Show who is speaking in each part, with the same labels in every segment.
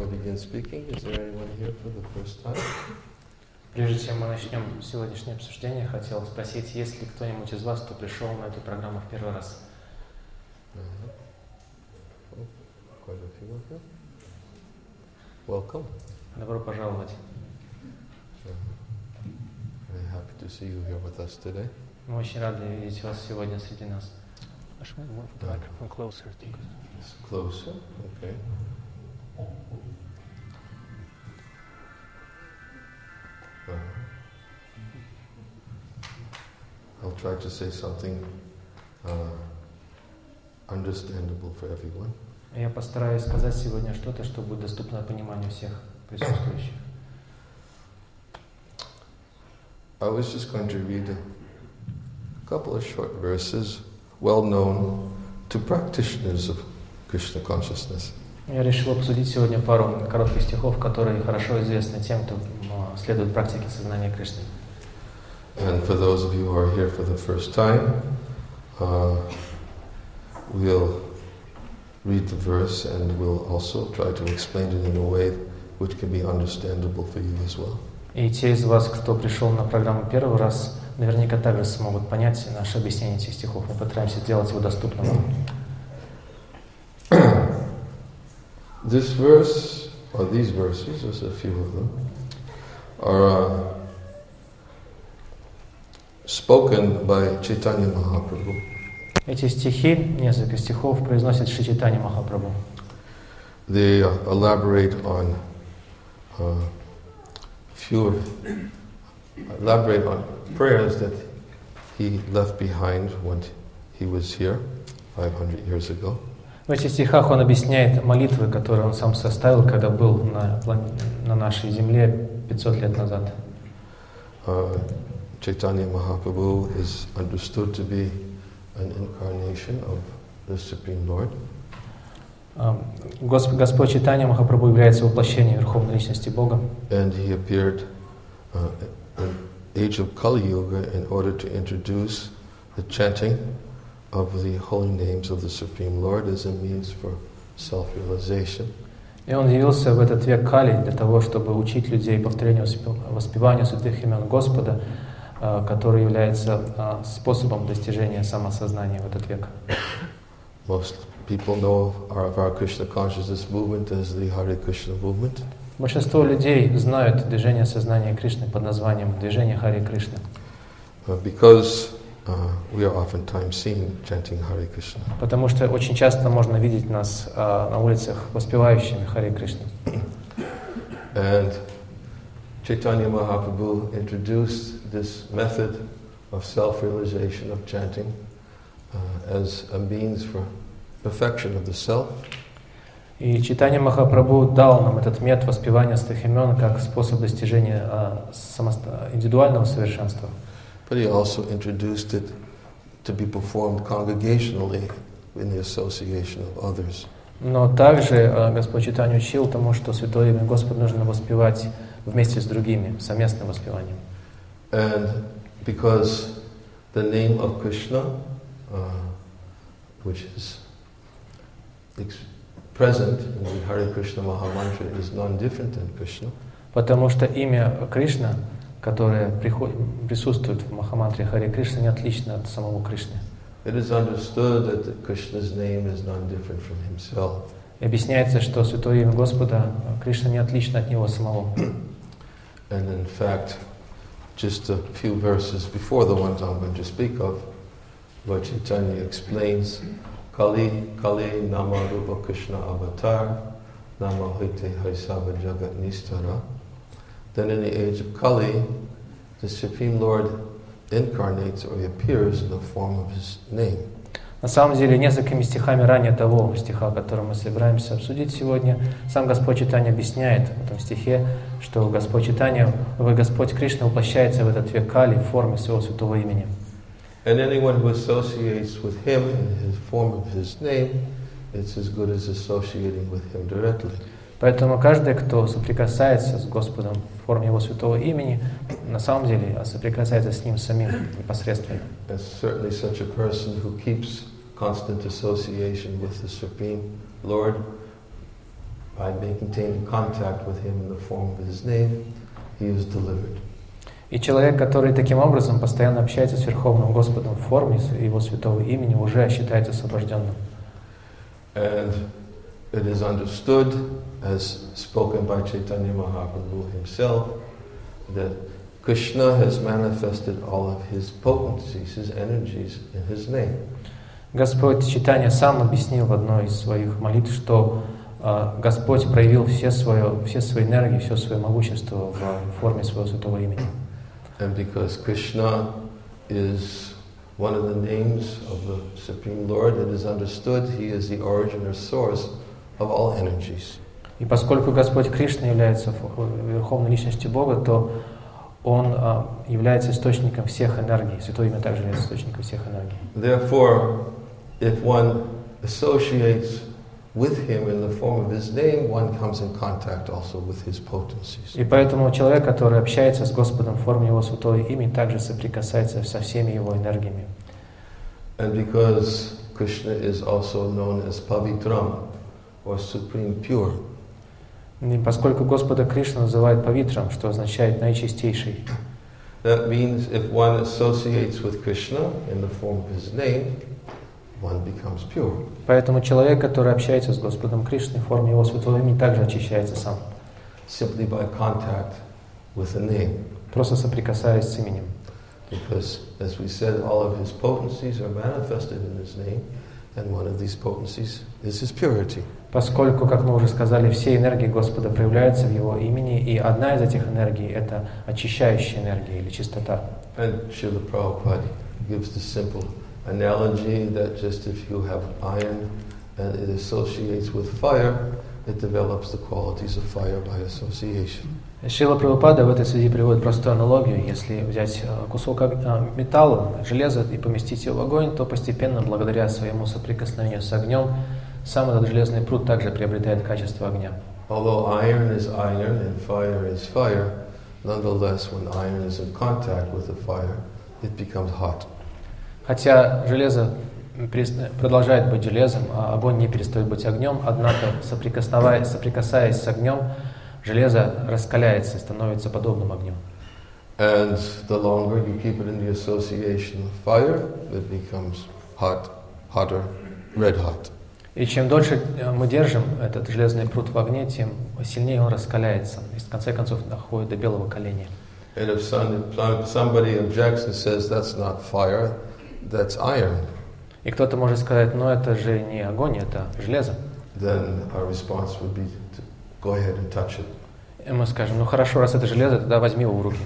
Speaker 1: begin speaking, is there anyone here for the first time?
Speaker 2: Прежде чем мы начнем сегодняшнее обсуждение, хотел спросить, есть ли кто-нибудь из вас, кто пришел на эту программу в первый раз?
Speaker 1: Oh, quite a few of you. Welcome.
Speaker 2: Добро пожаловать.
Speaker 1: Very happy to see you here with us today.
Speaker 2: Мы очень рады видеть вас сегодня среди нас. Closer.
Speaker 1: It's closer, okay. I'll try to say something understandable for everyone.
Speaker 2: Я постараюсь сказать сегодня что-то, что будет доступно пониманию всех присутствующих.
Speaker 1: I was just going to read a couple of short verses, well known to practitioners of Krishna consciousness.
Speaker 2: Я решил обсудить сегодня пару коротких стихов, которые хорошо известны тем, кто следует практике сознания Кришны.
Speaker 1: And for those of you who are here for the first time, we'll read the verse and we'll also try to explain it in a way which can be understandable for you as well.
Speaker 2: И те из вас, кто пришел на программу первый раз, наверняка также смогут понять наше объяснение этих стихов. Мы постараемся сделать его доступным вам.
Speaker 1: This verse, or these verses, there's a few of them, are spoken by Chaitanya Mahaprabhu.
Speaker 2: Эти стихи, несколько стихов, произносит Шри Чайтанья Махапрабху.
Speaker 1: They elaborate on prayers that he left behind when he was here 500 years ago.
Speaker 2: В этих стихах он объясняет молитвы, которые он сам составил, когда был на нашей земле 500 лет назад.
Speaker 1: Chaitanya Mahaprabhu is understood to be an incarnation of the Supreme Lord.
Speaker 2: Господь Чайтанья Махапрабху является воплощением Верховной Личности Бога.
Speaker 1: And he appeared in age of Kali Yuga in order to introduce the chanting of the holy names of the Supreme Lord as a means for self-realization.
Speaker 2: И он явился в этот век Кали для того, чтобы учить людей повторению, воспеванию святых имен Господа, который является способом достижения самосознания в этот век.
Speaker 1: Most people know of our Krishna consciousness movement as the Hare Krishna movement.
Speaker 2: Большинство людей знают движение сознания Кришны под названием движение Харе Кришны.
Speaker 1: Because we are oftentimes seen chanting Hare Krishna.
Speaker 2: Потому что очень часто можно видеть нас на улицах воспевающими Харе Кришну.
Speaker 1: And Chaitanya Mahaprabhu introduced this method of self-realization of chanting as a means for perfection of the self.
Speaker 2: И Чайтанья Махапрабху дал нам этот метод воспевания святых имен как способ достижения индивидуального совершенства.
Speaker 1: But he also introduced it to be performed congregationally in the association of others.
Speaker 2: Но также Господь Чайтанья учил тому, что святое имя Господа нужно воспевать вместе с другими, совместным воспеванием.
Speaker 1: And because the name of Krishna, which is present in the Hare Krishna Mahamantra, is non-different than Krishna.
Speaker 2: Потому что имя Кришна, которое присутствует в Махамантре Харе Кришна, не отлично от самого Кришны.
Speaker 1: It is understood that Krishna's name is non-different from himself.
Speaker 2: И объясняется, что святое имя Господа Кришна не отлично от него самого.
Speaker 1: And in fact, just a few verses before the ones I'm going to speak of, Lord Chaitanya explains Kali Nama Rupa Krishna Avatar Nama Hite Haisava Jagat Nistara. Then in the age of Kali, the Supreme Lord incarnates or appears in the form of his name.
Speaker 2: На самом деле, несколькими стихами ранее того стиха, который мы собираемся обсудить сегодня, сам Господь Чайтанья объясняет в этом стихе, что Господь Чайтанья, Господь Кришна воплощается в этот век Кали в форме своего святого имени.
Speaker 1: And anyone who associates with him in his form of his name, it's as good as associating with him directly.
Speaker 2: Поэтому каждый, кто соприкасается с Господом в форме Его святого имени, на самом деле соприкасается с Ним самим непосредственно.
Speaker 1: Certainly such a person who keeps constant association with the Supreme Lord by maintaining contact with him in the form of his name, he is delivered.
Speaker 2: И человек, который таким образом постоянно общается с Верховным Господом в форме Его святого имени, уже считается освобожденным.
Speaker 1: And it is understood, as spoken by Chaitanya Mahaprabhu himself, that Krishna has manifested all of his potencies, his energies in his name.
Speaker 2: Господь Чайтанья сам объяснил в одной из своих молитв, что Господь проявил все свои энергии, все свое могущество в форме своего святого имени.
Speaker 1: And because Krishna is one of the names of the Supreme Lord, it is understood he is the origin or source of all energies.
Speaker 2: И поскольку Господь Кришна является верховной личностью Бога, то Он является источником всех энергий. Святое имя также является источником всех энергий.
Speaker 1: Therefore, if one associates with him in the form of his name, one comes in contact also with his potencies.
Speaker 2: И поэтому человек, который общается с Господом в форме Его святого имени, также соприкасается со всеми Его энергиями.
Speaker 1: And because Krishna is also known as Pavitram, or Supreme Pure,
Speaker 2: И поскольку Господа Кришна называют Павитрам, что означает наичистейший,
Speaker 1: that means if one associates with Krishna in the form of his name, one becomes pure.
Speaker 2: Поэтому человек, который общается с Господом Кришной в форме Его святого имени, также очищается сам.
Speaker 1: Simply by contact with the name.
Speaker 2: Просто соприкасаясь с именем.
Speaker 1: Because, as we said, all of his potencies are manifested in his name, and one of these potencies is his purity.
Speaker 2: Поскольку, как мы уже сказали, все энергии Господа проявляются в Его имени, и одна из этих энергий – это очищающая энергия или чистота.
Speaker 1: And Srila Prabhupada gives the simple analogy that just if you have iron and it associates with fire, it develops the qualities of fire by association.
Speaker 2: Шрила Прабхупада в этой связи приводит простую аналогию. Если взять кусок металла, железа и поместить его в огонь, то постепенно, благодаря своему соприкосновению с огнем, сам этот железный пруд также приобретает качество огня.
Speaker 1: Although iron is iron and fire is fire, nonetheless, when iron is in contact with the fire, it becomes hot.
Speaker 2: Хотя железо продолжает быть железом, а огонь не перестает быть огнем, однако, соприкасаясь с огнем, железо раскаляется и становится подобным огню.
Speaker 1: And the longer you keep it in the association of fire, it becomes hot, hotter, red hot.
Speaker 2: И чем дольше мы держим этот железный пруд в огне, тем сильнее он раскаляется. И в конце концов доходит до белого коленя.
Speaker 1: And if somebody objects and says that's not fire, that's iron.
Speaker 2: И кто-то может сказать, но это же не огонь, это железо.
Speaker 1: Then our response would be to go ahead and touch it.
Speaker 2: И мы скажем, ну хорошо, раз это железо, тогда возьми его в руки.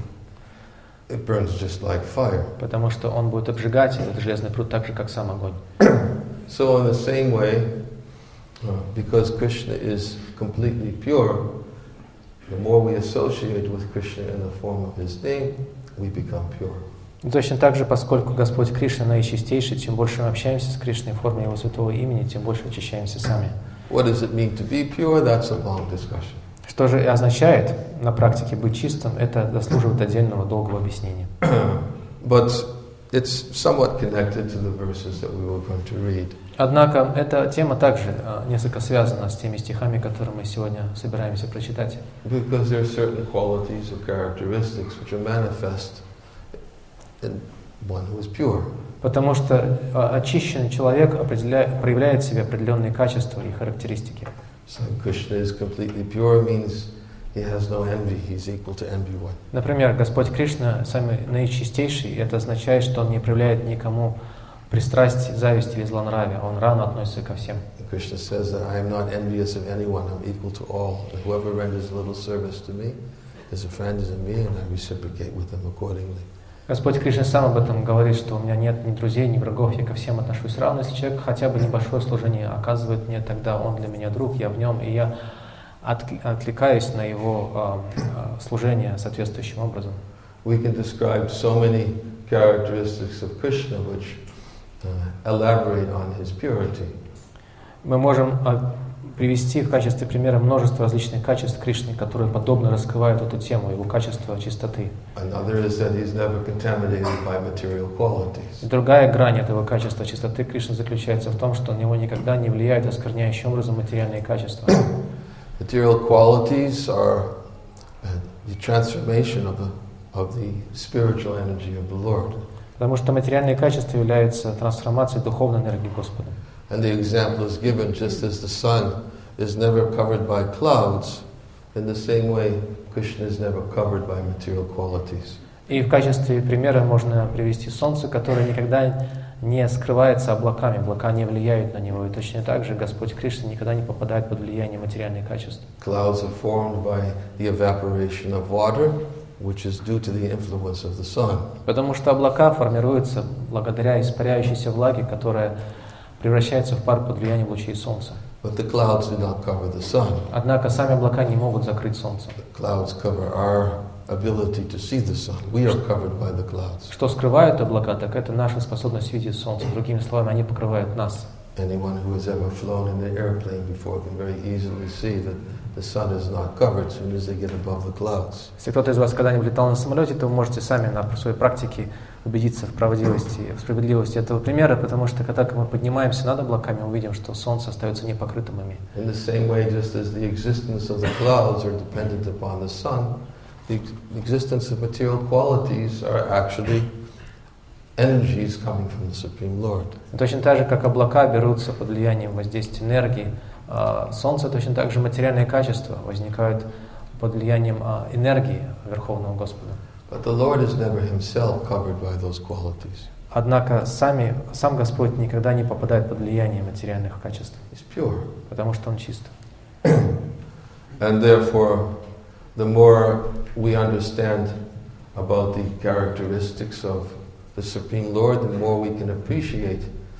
Speaker 1: It burns just like fire.
Speaker 2: Потому что он будет обжигать этот железный пруд так же, как сам огонь.
Speaker 1: So in the same way, because Krishna is completely pure, the more we associate with Krishna in the form of his name, we become pure.
Speaker 2: И точно так же, поскольку Господь Кришна наичистейший, чем больше мы общаемся с Кришной в форме Его святого имени, тем больше очищаемся сами.
Speaker 1: What does it mean to be pure? That's a long discussion.
Speaker 2: Что же означает на практике быть чистым, это заслуживает отдельного долгого объяснения.
Speaker 1: But it's somewhat connected to the verses that we were going to read.
Speaker 2: Однако эта тема также несколько связана с теми стихами, которые мы сегодня собираемся прочитать.
Speaker 1: Because there are certain qualities or characteristics which are manifest in one who is pure.
Speaker 2: Потому что очищенный человек проявляет в себе определенные качества и характеристики.
Speaker 1: So Krishna is completely pure means he has no envy, he's equal to everyone.
Speaker 2: Например, Господь Кришна самый наичистейший, и это означает, что Он не проявляет никому пристрастия, зависти или злонравия, Он равно относится ко всем.
Speaker 1: Krishna says that I am not envious of anyone, I'm equal to all. And whoever renders a little service to me is a friend to me, and I reciprocate with them accordingly.
Speaker 2: Господь Кришна сам об этом говорит, что у меня нет ни друзей, ни врагов, я ко всем отношусь равно. Если человек хотя бы небольшое служение оказывает мне, тогда он для меня друг, я в нем, и я откликаюсь на его служение соответствующим образом.
Speaker 1: We can describe so many characteristics of Krishna which elaborate on his purity.
Speaker 2: Мы можем привести в качестве примера множество различных качеств Кришны, которые подобно раскрывают эту тему, его качество чистоты. И другая грань этого качества чистоты Кришны заключается в том, что на него никогда не влияют оскверняющим образом материальные качества.
Speaker 1: Material qualities are the transformation of the spiritual energy of the Lord.
Speaker 2: Потому что материальные качества являются трансформацией духовной энергии Господа.
Speaker 1: And the example is given just as the sun is never covered by clouds, in the same way Krishna is never covered by material qualities.
Speaker 2: И в качестве примера можно привести солнце, которое никогда не скрывается облаками, облака не влияют на него. И точно так же Господь Кришна никогда не попадает под влияние материальных качеств.
Speaker 1: Clouds are formed by the evaporation of water, which is due to the influence of the sun.
Speaker 2: Потому что облака формируются благодаря испаряющейся влаге, которая превращается в пар под влиянием лучей солнца.
Speaker 1: But the clouds do not cover the sun.
Speaker 2: Однако сами облака не могут закрыть солнце.
Speaker 1: The clouds cover our ability to see the sun. We are covered by the clouds.
Speaker 2: Что скрывают облака, так это наша способность видеть солнце. Другими словами, они покрывают нас.
Speaker 1: Anyone who has ever flown in an airplane before can very easily see that the sun is not covered as soon as they get above the clouds.
Speaker 2: Если кто-то из вас когда-нибудь летал на самолете, то вы можете сами на своей практике убедиться в правдивости, в справедливости этого примера, потому что когда мы поднимаемся над облаками, мы увидим, что солнце остается непокрытым ими.
Speaker 1: In the same way, just as the existence of the clouds are dependent upon the sun, the existence of material qualities are actually energies coming from the Supreme Lord.
Speaker 2: Точно так же, как облака берутся под влиянием воздействия энергии, солнце, точно так же материальные качества возникают под влиянием энергии Верховного Господа.
Speaker 1: But the Lord is never himself covered by those qualities.
Speaker 2: Однако сам Господь никогда не попадает под влияние материальных качеств,
Speaker 1: He's pure.
Speaker 2: потому что Он чист.
Speaker 1: And therefore, the more we understand about the characteristics of the Supreme Lord, the more we can appreciate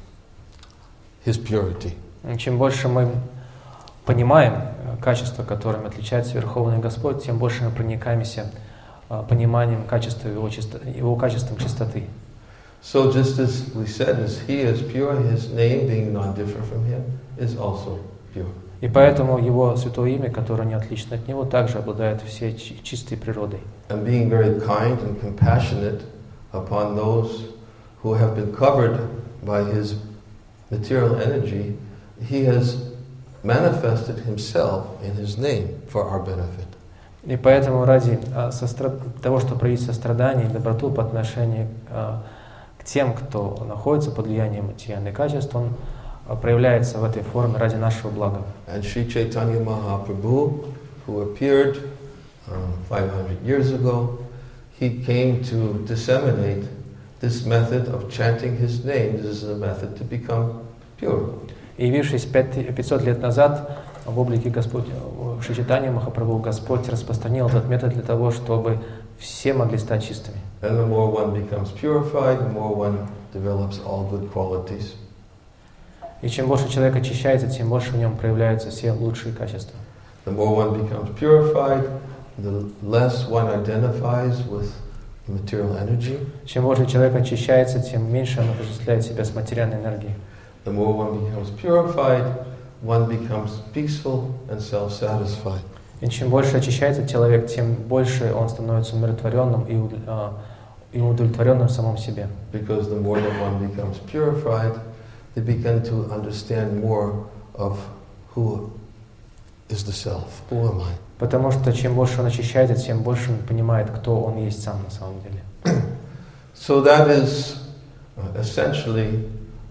Speaker 1: His purity.
Speaker 2: Чем больше мы понимаем качества, которыми отличается Верховный Господь, тем больше мы проникаемся пониманием качества Его качеством чистоты.
Speaker 1: So just as we said, as He is pure, His name, being non-different from Him, is also pure.
Speaker 2: И поэтому Его святое имя, которое не отлично от Него, также обладает всей чистой природой.
Speaker 1: And being very kind and compassionate upon those who have been covered by His material energy, He has manifested Himself in His name for our benefit.
Speaker 2: И поэтому ради того, чтобы проявить сострадание и доброту по отношению к тем, кто находится под влиянием материальных качеств, Он проявляется в этой форме ради нашего блага.
Speaker 1: And Sri Chaitanya Mahaprabhu, who appeared 500 years ago, he came to disseminate this method of chanting His name. This is a method to become pure.
Speaker 2: И явившись 500 лет назад в облике Шри Чайтаньи Махапрабху, Господь распространил этот метод для того, чтобы все могли стать чистыми.
Speaker 1: And the more one becomes purified, the more one develops all good qualities.
Speaker 2: И чем больше человек очищается, тем больше в нем проявляются все лучшие качества.
Speaker 1: The more one becomes purified, the less one identifies with material energy.
Speaker 2: Чем больше человек очищается, тем меньше он отождествляет себя с материальной энергией.
Speaker 1: The more one becomes purified, one becomes peaceful and self-satisfied.
Speaker 2: И чем больше очищается человек, тем больше он становится умиротворенным и удовлетворенным в самом себе.
Speaker 1: Because the more that one becomes purified, they begin to understand more of who is the self. Who am I?
Speaker 2: Потому что чем больше он очищается, тем больше он понимает, кто он есть сам на самом деле.
Speaker 1: So that is essentially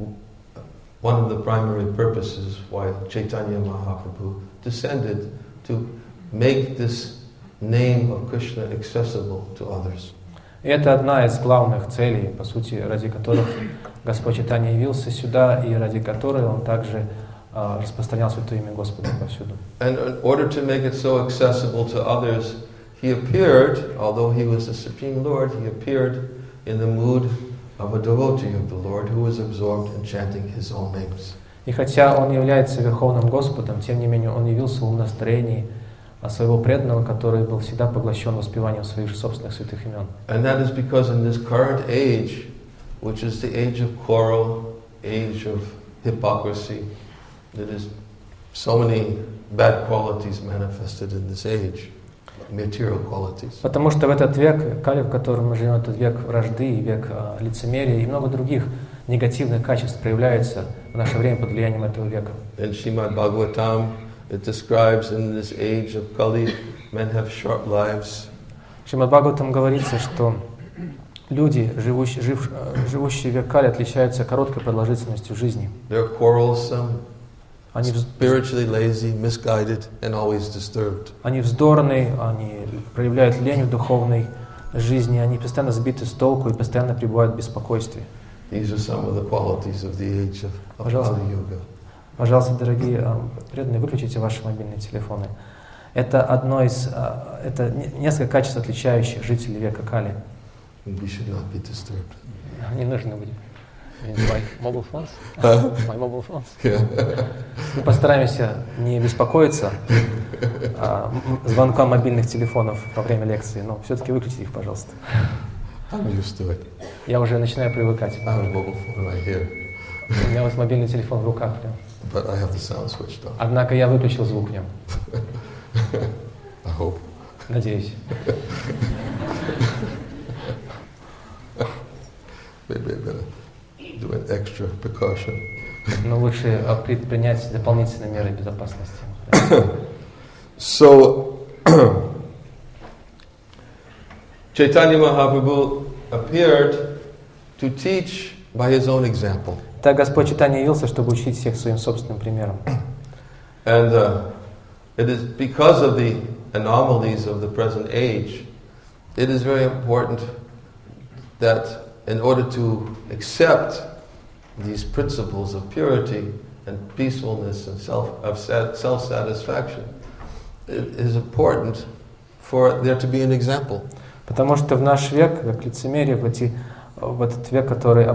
Speaker 1: one of the primary purposes why Chaitanya Mahaprabhu descended, to make this name of Krishna accessible to others.
Speaker 2: И это одна из главных целей, по сути, ради которых Господь Чайтанья явился сюда, и ради которой Он также распространял святое имя Господа повсюду.
Speaker 1: And in order to make it so accessible to others, He appeared, although He was the Supreme Lord, He appeared in the mood of a devotee of the Lord who was absorbed in chanting His own names.
Speaker 2: И хотя Он является Верховным Господом, тем не менее Он явился в настроении своего преданного, который был всегда поглощен воспеванием своих же собственных святых имен.
Speaker 1: And that is because in this current age, which is the age of quarrel, age of hypocrisy, there is so many bad qualities manifested in this age, material qualities.
Speaker 2: Потому что в этот век, Кали, в котором мы живем, этот век вражды, век лицемерия и много других негативных качеств проявляются в наше время под влиянием этого века.
Speaker 1: In Srimad Bhagavatam, it describes in this age of Kali, men have short lives.
Speaker 2: В Шримад Бхагаватам говорится, что люди, живущие в век Кали, отличаются короткой продолжительностью жизни.
Speaker 1: They're quarrelsome,
Speaker 2: Они
Speaker 1: spiritually lazy, misguided, and always disturbed.
Speaker 2: Они вздорные, они проявляют лень в духовной жизни, они постоянно сбиты с толку и постоянно пребывают в беспокойстве.
Speaker 1: These are some of the qualities of the age of Kali Yuga.
Speaker 2: Пожалуйста, дорогие преданные, выключите ваши мобильные телефоны. Это это несколько качеств, отличающих жителей века Кали.
Speaker 1: We should not be disturbed.
Speaker 2: Не нужно будет. My mobile phones? My mobile phones?
Speaker 1: Yeah.
Speaker 2: Мы постараемся не беспокоиться звонкам мобильных телефонов во время лекции, но все-таки выключите их, пожалуйста.
Speaker 1: I'm used to it.
Speaker 2: Я уже начинаю привыкать.
Speaker 1: I have a mobile phone right here.
Speaker 2: У меня вот мобильный телефон в руках прям.
Speaker 1: But I have the sound switched on.
Speaker 2: Однако я выключил звук в нем.
Speaker 1: I hope.
Speaker 2: Надеюсь.
Speaker 1: Maybe I better do an extra precaution.
Speaker 2: Но лучше предпринять дополнительные меры безопасности.
Speaker 1: So, Chaitanya Mahaprabhu appeared to teach by his own example.
Speaker 2: Так Господь Чайтанья явился, чтобы учить всех своим собственным примером.
Speaker 1: And it is because of the anomalies of the present age, it is very important that in order to accept these principles of purity and peacefulness and self-satisfaction, it is important for there to be an example.
Speaker 2: Потому что в наш век, как лицемерие, в этот век, который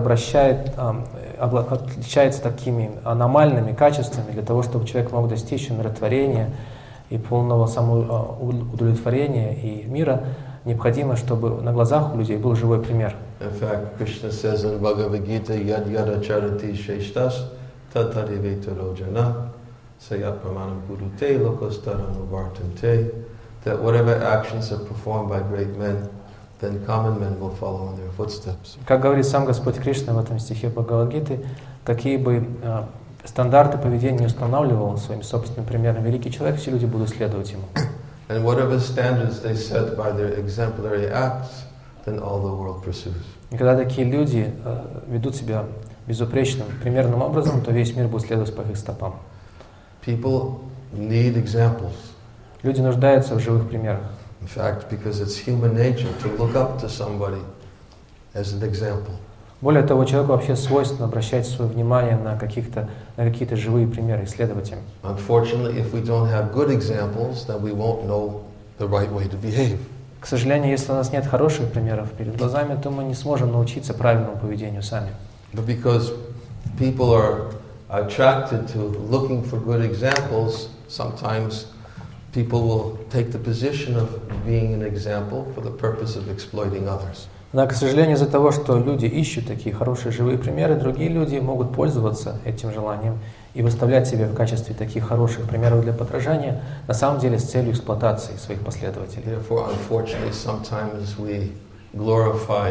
Speaker 2: отличается такими аномальными качествами, для того, чтобы человек мог достичь умиротворения и полного самоудовлетворения и мира, необходимо, чтобы на глазах у людей был живой пример.
Speaker 1: In fact, Krishna says in Bhagavad Gita, Yad yada charati sheshtas tatarivetaro jana sayat pramanam gurute lokostaram vartante, that whatever actions are performed by great men, then common men will follow in their footsteps.
Speaker 2: Как говорит сам Господь Кришна в этом стихе Бхагавад-гиты, какие бы стандарты поведения не устанавливал своим собственным примером великий человек, все люди будут следовать ему.
Speaker 1: And whatever standards they set by their exemplary acts, then all the world pursues.
Speaker 2: И когда такие люди ведут себя безупречным, примерным образом, то весь мир будет следовать по их стопам.
Speaker 1: People need examples.
Speaker 2: Люди нуждаются в живых примерах.
Speaker 1: In fact, because it's human nature to look up to somebody as an example.
Speaker 2: Более того, человеку вообще свойственно обращать свое внимание на какие-то живые примеры, исследовать им.
Speaker 1: Unfortunately, if we don't have good examples, then we won't know the right way to behave.
Speaker 2: К сожалению, если у нас нет хороших примеров перед глазами, то мы не сможем научиться правильному поведению сами.
Speaker 1: But because people are attracted to looking for good examples, sometimes people will take the position of being an example for the purpose of exploiting others.
Speaker 2: Но, к сожалению, из-за того, что люди ищут такие хорошие живые примеры, другие люди могут пользоваться этим желанием и выставлять себя в качестве таких хороших примеров для подражания, на самом деле с целью эксплуатации своих последователей.
Speaker 1: Therefore, unfortunately, sometimes we glorify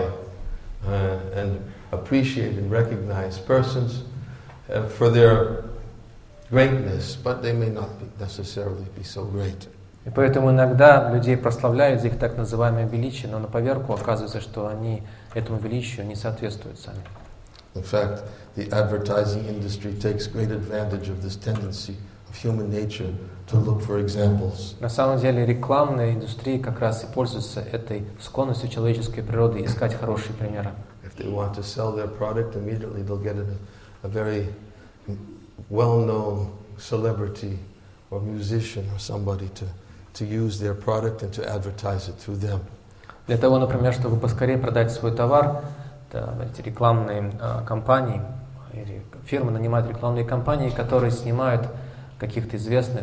Speaker 1: and appreciate and recognize persons for their greatness, but they may not necessarily be so great.
Speaker 2: И поэтому иногда людей прославляют за их так называемое величие, но на поверку оказывается, что они этому величию не соответствуют сами.
Speaker 1: In fact, the advertising industry takes great advantage of this tendency of human nature to look for examples.
Speaker 2: На самом деле рекламная индустрия как раз и пользуется этой склонностью человеческой природы искать хорошие примеры.
Speaker 1: If they want to sell their product, immediately they'll get a very well-known celebrity or musician or somebody to use their product and to advertise it through them.
Speaker 2: Для того, например, чтобы поскорее продать свой товар, эти рекламные компании или фирмы нанимают рекламные компании, которые снимают каких-то известных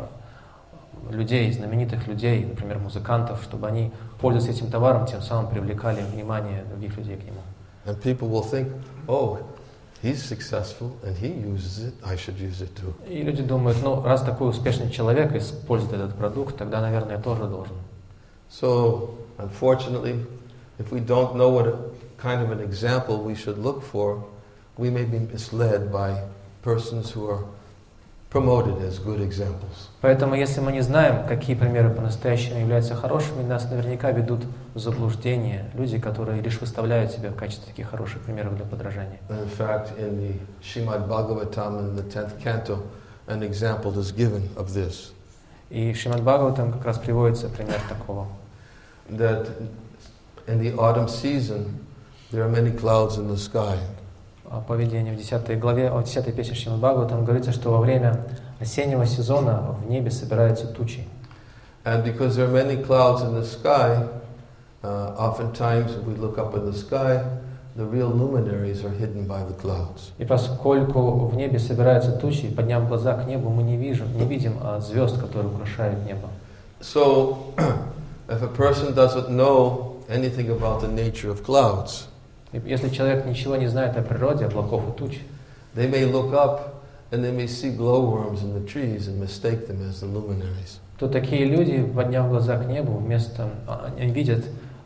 Speaker 2: людей, знаменитых людей, например, музыкантов, чтобы они, пользуясь этим товаром, тем самым привлекали внимание других людей к нему.
Speaker 1: And people will think, oh, he's successful and he uses it, I should use it too.
Speaker 2: И люди думают, ну, раз такой успешный человек использует этот продукт, тогда, наверное, я тоже должен.
Speaker 1: So, unfortunately, if we don't know what kind of an example we should look for, we may be misled by persons who are promoted as good examples.
Speaker 2: Поэтому, если мы не знаем, какие примеры по-настоящему являются хорошими, нас наверняка ведут в заблуждение люди, которые лишь выставляют себя в качестве таких хороших примеров для подражания.
Speaker 1: And in fact, in the Srimad Bhagavatam, in the 10th canto, an example is given of this.
Speaker 2: И в Шримад Бхагаватам как раз приводится пример такого.
Speaker 1: That in the autumn season, there are many clouds in the sky.
Speaker 2: Поведение в 10 главе, в 10 песне Шримад Бхагаватам говорится, что во время осеннего сезона в небе собираются тучи.
Speaker 1: And because there are many clouds in the sky, oftentimes if we look up in the sky, the real luminaries are hidden by the clouds.
Speaker 2: И поскольку в небе собираются тучи, подняв глаза к небу, мы не видим звезд, которые украшают небо.
Speaker 1: So, if a person doesn't know anything about the nature of clouds,
Speaker 2: Если человек ничего не знает о природе облаков и туч,
Speaker 1: they may look up and they may see glowworms in the trees and mistake them as the luminaries.
Speaker 2: то такие люди, подняв глаза к небу, они видят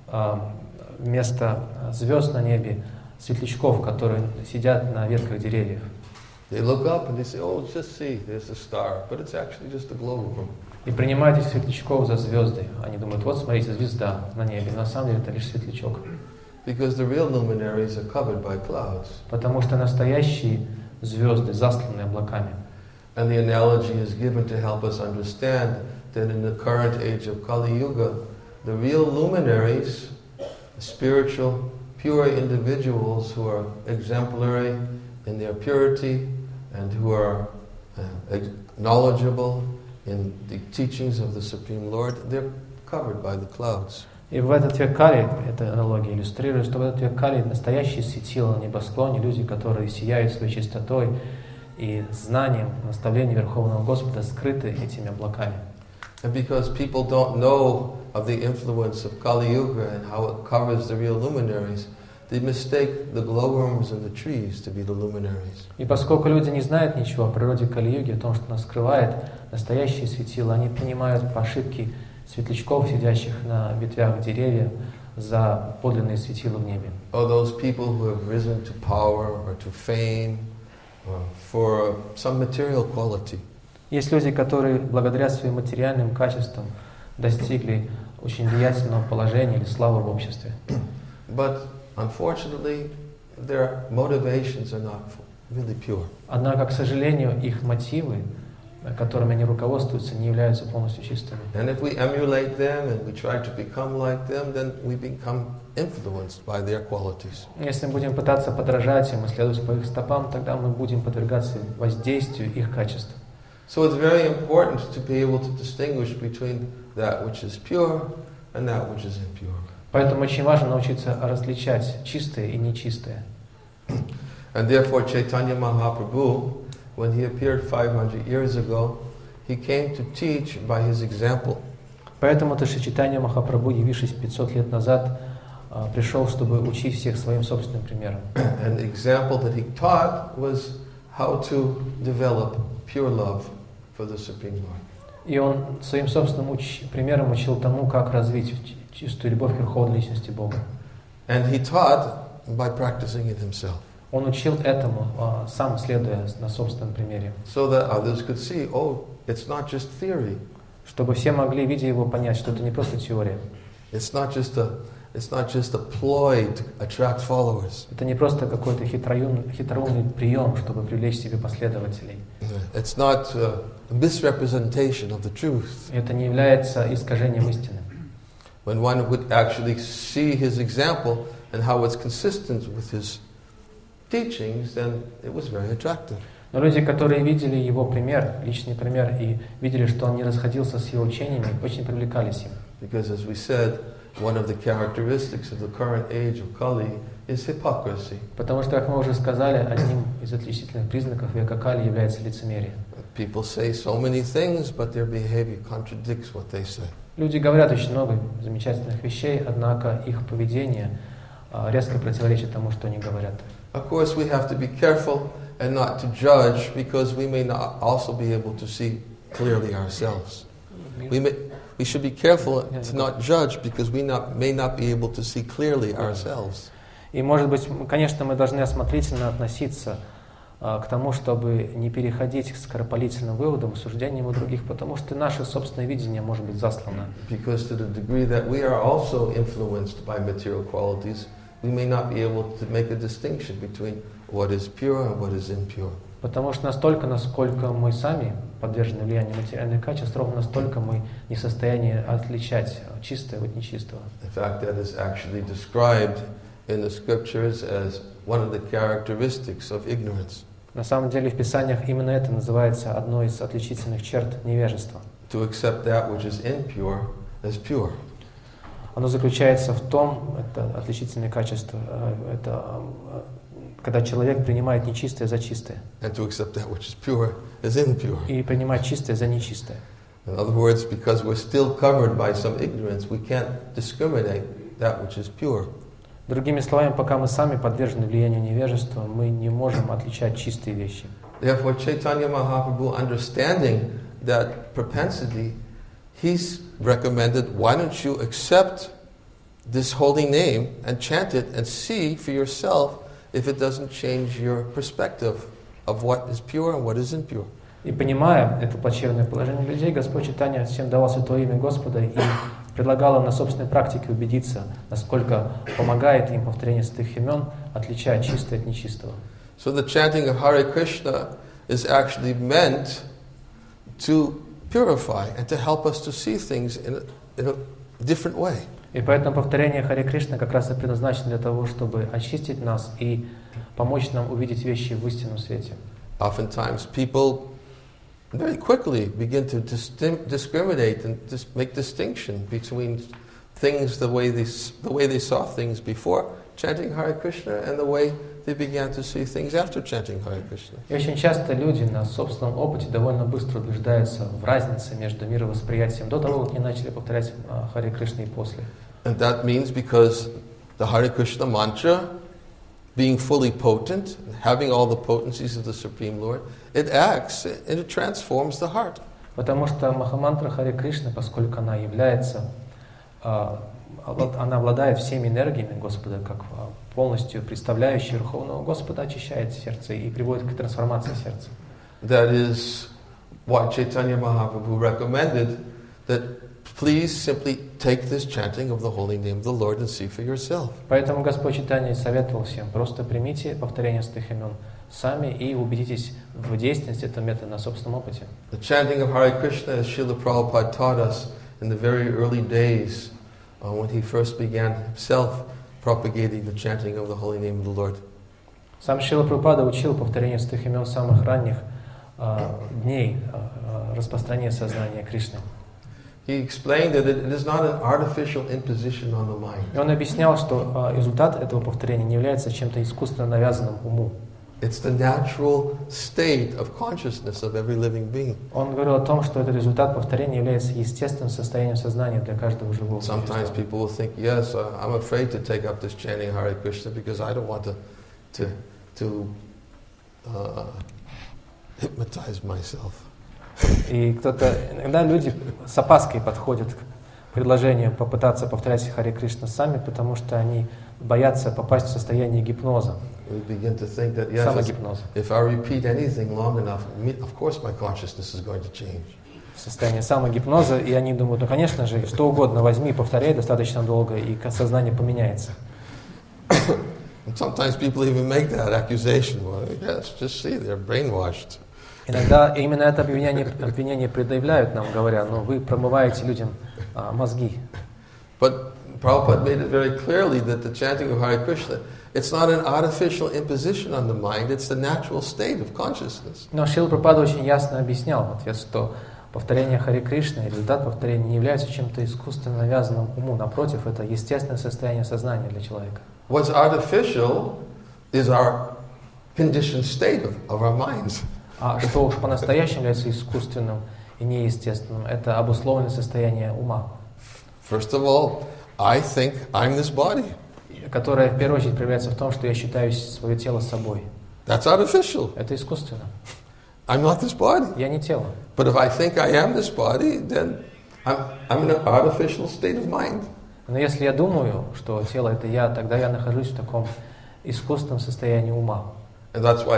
Speaker 2: вместо звезд на небе светлячков, которые сидят на ветках деревьев.
Speaker 1: They look up and they say, "Oh, just see, there's a star," but it's actually just a glowworm.
Speaker 2: И принимают этих светлячков за звезды. Они думают, вот смотрите, звезда на небе. На самом деле это лишь светлячок.
Speaker 1: Because the real luminaries are covered by clouds.
Speaker 2: Потому что настоящие звезды засланы облаками.
Speaker 1: And the analogy is given to help us understand that in the current age of Kali Yuga, the real luminaries, spiritual, pure individuals who are exemplary in their purity and who are knowledgeable in the teachings of the Supreme Lord, they're covered by the clouds.
Speaker 2: И в этот век Кали, эта аналогия иллюстрирует, что в этот век Кали настоящие светила на небосклоне, люди, которые сияют своей чистотой и знанием, наставлением Верховного Господа, скрыты этими облаками.
Speaker 1: And because people don't know of the influence of Kali Yuga and how it covers the real luminaries, they mistake the glowworms in the trees to be the luminaries.
Speaker 2: И поскольку люди не знают ничего о природе Кали-юги, о том, что нас скрывает настоящие светила, они принимают по ошибке светлячков, сидящих на ветвях деревьев, за подлинные светила в небе.
Speaker 1: Oh, those people who have risen to power or to fame or for some material quality.
Speaker 2: Есть люди, которые благодаря своим материальным качествам достигли очень влиятельного положения или славы в обществе.
Speaker 1: But unfortunately, their motivations are not really pure.
Speaker 2: Однако, к сожалению, их мотивы, которыми они руководствуются, не являются полностью чистыми.
Speaker 1: And if we emulate them and we try to become like them, then we become influenced by their qualities.
Speaker 2: Если мы будем пытаться подражать им и следовать по их стопам, тогда мы будем подвергаться воздействию их качеств.
Speaker 1: So it's very important to be able to distinguish between that which is pure and that which is impure.
Speaker 2: Поэтому очень важно научиться различать чистое и нечистое.
Speaker 1: And therefore Chaitanya Mahaprabhu, when he appeared 500 years ago, he came to teach by his example.
Speaker 2: Поэтому Шри Чайтанья Махапрабху, явившись 500 лет назад, пришел, чтобы учить всех своим собственным примером.
Speaker 1: And the example that he taught was how to develop pure love for the Supreme Lord.
Speaker 2: И он своим собственным примером учил тому, как развить чистую любовь к Верховной Личности Бога.
Speaker 1: And he taught by practicing it himself.
Speaker 2: Он учил этому, сам следуя на собственном примере.
Speaker 1: So that others could see, oh, it's not just theory.
Speaker 2: Чтобы все могли, видя его, понять, что это не просто теория.
Speaker 1: It's not just a ploy to attract followers.
Speaker 2: Это не просто какой-то хитроумный прием, чтобы привлечь себе последователей.
Speaker 1: It's not a misrepresentation of the truth.
Speaker 2: Это не является искажением истины.
Speaker 1: When one would actually see his example and how it's consistent with his teachings, then it was very attractive.
Speaker 2: Но люди, которые видели его пример, личный пример, и видели, что он не расходился с его учениями, очень привлекались им.
Speaker 1: Because as we said, one of the characteristics of the current age of Kali is hypocrisy.
Speaker 2: Потому что, как мы уже сказали, одним из отличительных признаков века Кали является лицемерие.
Speaker 1: People say so many things, but their behavior contradicts what they say.
Speaker 2: Люди говорят очень много замечательных вещей, однако их поведение резко противоречит тому, что они говорят.
Speaker 1: Of course, we have to be careful and not to judge, because we may not also be able to see clearly ourselves. We should be careful to not judge, because we may not be able to see clearly ourselves.
Speaker 2: И, может быть, конечно, мы должны осмотрительно относиться к тому, чтобы не переходить к скоропалительным выводам, суждениям у других, потому что наше собственное видение может быть заслано.
Speaker 1: Because to the degree that we are also influenced by material qualities, we may not be able to make a distinction between what is pure and what is impure.
Speaker 2: Потому что настолько, насколько мы сами подвержены влиянию материальных качеств, ровно настолько мы не в состоянии отличать чистое от нечистого.
Speaker 1: In fact, that is actually described in the scriptures as one of the characteristics of ignorance.
Speaker 2: На самом деле в Писаниях именно это называется одной из отличительных черт невежества.
Speaker 1: To accept that which is impure as pure.
Speaker 2: Оно заключается в том, это отличительное качество, это когда человек принимает нечистое за чистое.
Speaker 1: And to accept that which is pure as impure.
Speaker 2: И принимать чистое за нечистое.
Speaker 1: In other words, because we're still covered by some ignorance, we can't discriminate that which is pure.
Speaker 2: Другими словами, пока мы сами подвержены влиянию невежества, мы не можем отличать чистые вещи.
Speaker 1: Therefore, Chaitanya Mahaprabhu, understanding that propensity, he's recommended, why don't you accept this holy name and chant it and see for yourself if it doesn't change your perspective of what is pure and what is impure.
Speaker 2: И понимая это плачевное положение людей, Господь Чайтанья всем давал святое имя Господа и предлагал им на собственной практике убедиться, насколько помогает им повторение святых имен отличать чистое от нечистого.
Speaker 1: So the chanting of Hare Krishna is actually meant to purify and to help us to see things in a different way.
Speaker 2: И поэтому повторение Харе Кришны как раз и предназначено для того, чтобы очистить нас и помочь нам увидеть вещи в истинном свете.
Speaker 1: Oftentimes people very quickly begin to discriminate and make distinction between things the way they saw things before chanting Hare Krishna and the way they began to see things after chanting Hare Krishna.
Speaker 2: И очень часто люди на собственном опыте довольно быстро убеждаются в разнице между мировосприятием до того, как они начали повторять Харе Кришна и после.
Speaker 1: And that means because the Hare Krishna mantra, being fully potent, having all the potencies of the Supreme Lord, it acts and it transforms the heart.
Speaker 2: Потому что Махамантра Харе Кришна, поскольку она является, она обладает всеми энергиями Господа, как полностью представляющей Верховного Господа, очищает сердце и приводит к трансформации сердца.
Speaker 1: That is why Chaitanya Mahaprabhu recommended that please simply take this chanting of the holy name of the Lord and see for yourself.
Speaker 2: Поэтому Господь Чайтанья советовал всем, просто примите повторение святых имен сами и убедитесь в действенности этого метода на собственном опыте.
Speaker 1: The chanting of Hare Krishna, as Srila Prabhupada taught us in the very early days when he first began himself propagating the chanting of the holy name of the Lord.
Speaker 2: Сам Шрила Прабхупада учил повторение святых имен самых ранних дней распространения сознания Кришны.
Speaker 1: He explained that it is not an artificial imposition on the mind.
Speaker 2: И он объяснял, что результат этого повторения не является чем-то искусственно навязанным уму.
Speaker 1: It's the natural state of consciousness of every living being.
Speaker 2: Он говорил о том, что этот результат повторения является естественным состоянием сознания для каждого живого существа.
Speaker 1: Sometimes people will think, yes, I'm afraid to take up this chanting Hare Krishna because I don't want to hypnotize myself.
Speaker 2: И иногда люди с опаской подходят к предложению попытаться повторять Харе Кришна сами, потому что они боятся попасть в состояние гипноза.
Speaker 1: We begin to think that, yes, if I repeat anything long enough, of course my consciousness is going to change.
Speaker 2: Состояние самогипноза, и они думают, ну, конечно же, что угодно возьми, повторяй достаточно долго, и сознание поменяется.
Speaker 1: And sometimes people even make that accusation. Well, yes, just see, they're brainwashed.
Speaker 2: Иногда именно это обвинение предъявляют нам, говоря, ну, вы промываете людям мозги.
Speaker 1: But Prabhupada made it very clearly that the chanting of Hare Krishna, it's not an artificial imposition on the mind, it's the natural state of consciousness.
Speaker 2: Но Шрила Прабхупада очень ясно объяснял в ответ, что повторение Харе Кришны, результат повторения не является чем-то искусственно навязанным уму. Напротив, это естественное состояние сознания для человека.
Speaker 1: What's artificial is our conditioned state of our minds.
Speaker 2: А что уж по-настоящему является искусственным и неестественным, это обусловленное состояние ума.
Speaker 1: First of all, I think I'm this body.
Speaker 2: Которое в первую очередь проявляется в том, что я считаю свое тело собой.
Speaker 1: That's artificial.
Speaker 2: Это искусственно.
Speaker 1: I'm not this body.
Speaker 2: Я не тело.
Speaker 1: But if I think I am this body, then I'm in an artificial state of mind.
Speaker 2: Но если я думаю, что тело это я, тогда я нахожусь в таком искусственном состоянии ума.
Speaker 1: And that's why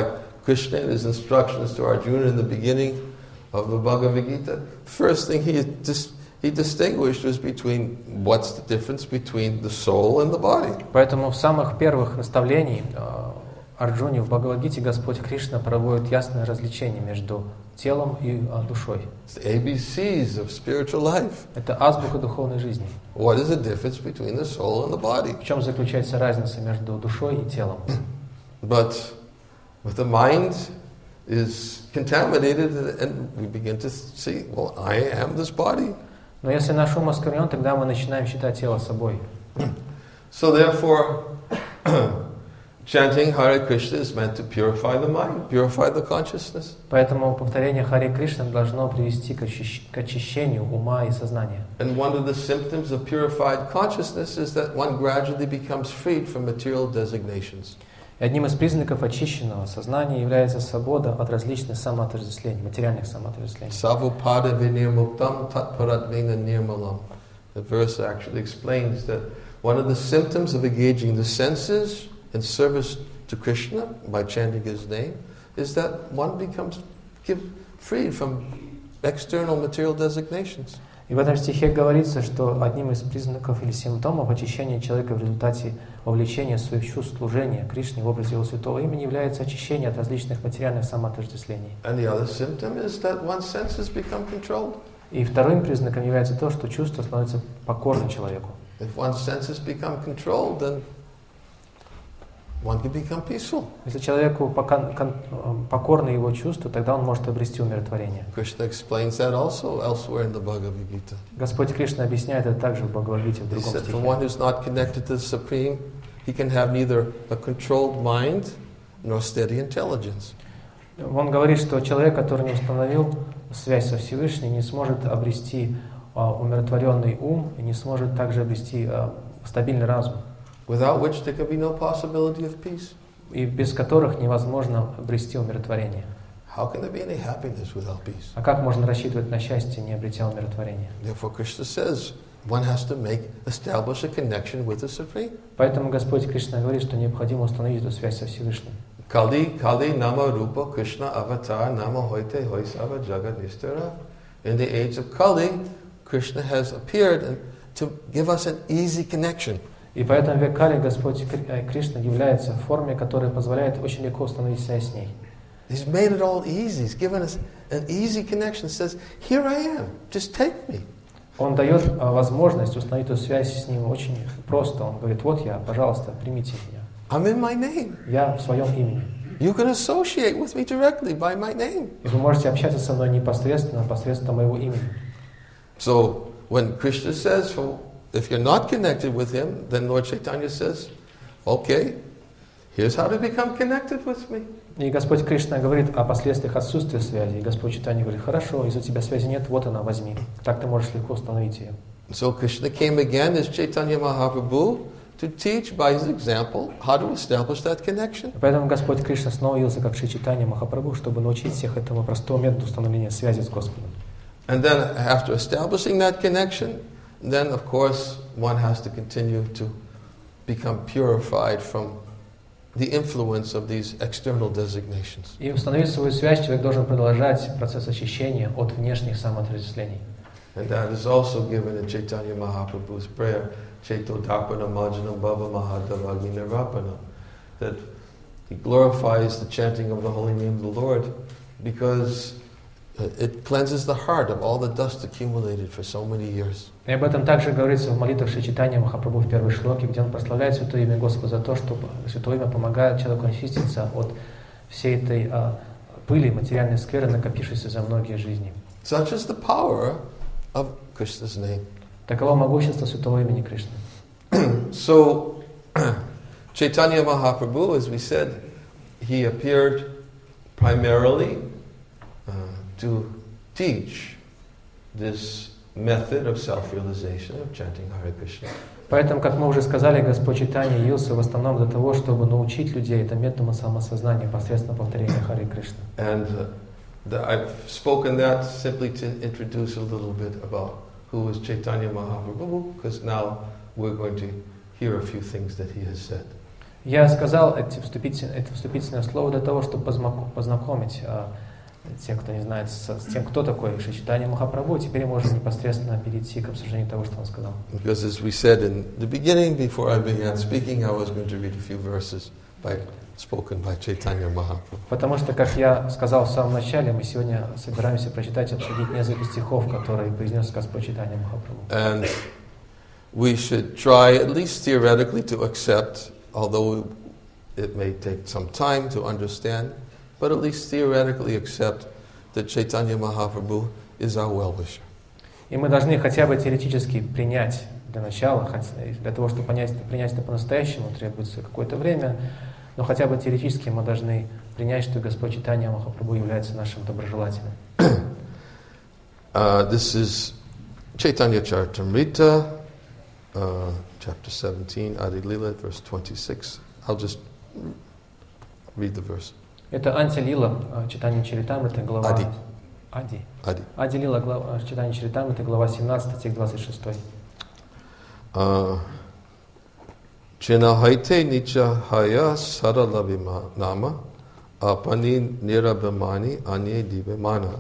Speaker 1: Krishna in his instructions to Arjuna in the beginning of the Bhagavad Gita, first thing he distinguished was between what's the difference between the soul and the body.
Speaker 2: Поэтому в самых первых наставлениях Арджуне в Бхагавад-гите Господь Кришна проводит ясное различение между телом и душой.
Speaker 1: It's the ABCs of spiritual life.
Speaker 2: Это азбука духовной жизни.
Speaker 1: What is the difference between the soul and the body?
Speaker 2: В чем заключается разница между душой и телом?
Speaker 1: But the mind is contaminated, and we begin to see, well, I am this body.
Speaker 2: Но если наш ум осквернен, тогда мы начинаем считать тело собой.
Speaker 1: So therefore, chanting Hare Krishna is meant to purify the mind, purify the consciousness.
Speaker 2: Поэтому повторение Харе Кришна должно привести к очищению ума и сознания.
Speaker 1: And one of the symptoms of purified consciousness is that one gradually becomes freed from material designations.
Speaker 2: И одним из признаков очищенного сознания является свобода от различных самоотождествлений, материальных самоотождествлений.
Speaker 1: Savupada vinirmuktam tatparadvena nirmalam. The verse actually explains that one of the symptoms of engaging the senses in service to Krishna by chanting his name is that one becomes freed from external material designations.
Speaker 2: И в этом стихе говорится, что одним из признаков или симптомов очищения человека в результате вовлечения своих чувств служения Кришне в образе его святого имени является очищение от различных материальных самоотождествлений. И вторым признаком является то, что чувство становится покорным человеку. Если человеку покорны его чувства, тогда он может обрести умиротворение. Господь Кришна объясняет это также в Бхагавад-гите в другом стихе. Он говорит, что человек, который не установил связь со Всевышним, не сможет обрести умиротворенный ум и не сможет также обрести стабильный разум.
Speaker 1: Without which there can be no possibility of peace.
Speaker 2: И без которых невозможно обрести умиротворение.
Speaker 1: How can there be any happiness without peace?
Speaker 2: А как можно рассчитывать на счастье, не обретя умиротворения?
Speaker 1: Therefore, Krishna says one has to establish a connection with the Supreme.
Speaker 2: Поэтому Господь Кришна говорит, что необходимо установить эту связь со Всевышним.
Speaker 1: Kali nama rupa Krishna avatar nama hoite hoisava jagat nistara. In the age of Kali, Krishna has appeared to give us an easy connection.
Speaker 2: И поэтому в век Кали Господь Кришна является в форме, которая позволяет очень легко установить связь с ней.
Speaker 1: He's made it all easy. He's given us an easy connection. Says, "Here I am. Just take me."
Speaker 2: Он дает возможность установить эту связь с ним очень просто. Он говорит: вот я, пожалуйста, примите меня.
Speaker 1: I'm in my name.
Speaker 2: Я в своем имени.
Speaker 1: You can associate with me directly by my name.
Speaker 2: И вы можете общаться со мной непосредственно, посредством моего имени.
Speaker 1: So when Krishna says, if you're not connected with him, then Lord Chaitanya says, okay, here's how to become connected with me.
Speaker 2: И Господь Кришна говорит о последствиях отсутствия связи. И Господь Чайтанья говорит: хорошо, если у тебя связи нет, вот она, возьми. Так ты можешь легко установить ее.
Speaker 1: So Krishna came again as Chaitanya Mahaprabhu to teach by his example how to establish that connection.
Speaker 2: Поэтому Господь Кришна снова явился как Шри Чайтанья Махапрабху, чтобы научить всех этому простому методу установления связи с Господом.
Speaker 1: And then after establishing that connection, then of course one has to continue to become purified from the influence of these external designations.
Speaker 2: И установив свою связь, человек должен продолжать процесс очищения от внешних самоотождествлений.
Speaker 1: And that is also given in Chaitanya Mahaprabhu's prayer, Chaito Dharpana Majana Bhava Mahadavagi Nirvapana, that he glorifies the chanting of the holy name of the Lord because it cleanses the heart of all the dust accumulated for so many years.
Speaker 2: И об этом также говорится в молитвах Шри Чайтаньи Махапрабху в первой шлоке, где он прославляет святое имя Господа за то, что святое имя помогает человеку очиститься от всей этой пыли, материальной скверны, накопившейся за многие жизни.
Speaker 1: Such is the power of Krishna's name.
Speaker 2: Таково могущество святого имени Кришны.
Speaker 1: So, Chaitanya Mahaprabhu, as we said, he appeared primarily to teach this method of self-realization, of chanting Hare Krishna.
Speaker 2: Поэтому, как мы уже сказали, Господь Чайтанья явился в основном для того, чтобы научить людей этому методу самосознания посредством повторения Харе Кришны.
Speaker 1: And I've spoken that simply to introduce a little bit about who is Chaitanya Mahaprabhu, because now we're going to hear a few things that he has said.
Speaker 2: Я сказал это вступительное слово для того, чтобы познакомить тех, кто не знает, с тем, кто такой Шри Чайтанья Махапрабху. Теперь можем непосредственно перейти к обсуждению того, что он сказал.
Speaker 1: Because as we said in the beginning, before I began speaking, I was going to read a few verses spoken by Chaitanya Mahaprabhu.
Speaker 2: Потому что, как я сказал в самом начале, мы сегодня собираемся прочитать и обсудить несколько стихов, которые произнес Господь Чайтанья Махапрабху.
Speaker 1: And we should try, at least theoretically, to accept, although it may take some time to understand, but at least theoretically accept that Chaitanya Mahaprabhu is our well-wisher.
Speaker 2: И мы должны хотя бы теоретически принять для начала, для того, чтобы принять это по-настоящему, требуется какое-то время, но хотя бы теоретически мы должны принять, что Господь Чайтанья Махапрабху является нашим доброжелателем.
Speaker 1: This is Chaitanya Charitamrita, chapter 17, Adi Lila, verse 26. I'll just read the verse.
Speaker 2: Это Анти-лила, Чайтанья Чаритамрита, глава... Ади Лила, Чайтанья Чаритамрита, глава 17, стих 26.
Speaker 1: Chinahaite nicha haya saralabhimanama apani nirabhimani anye divimana.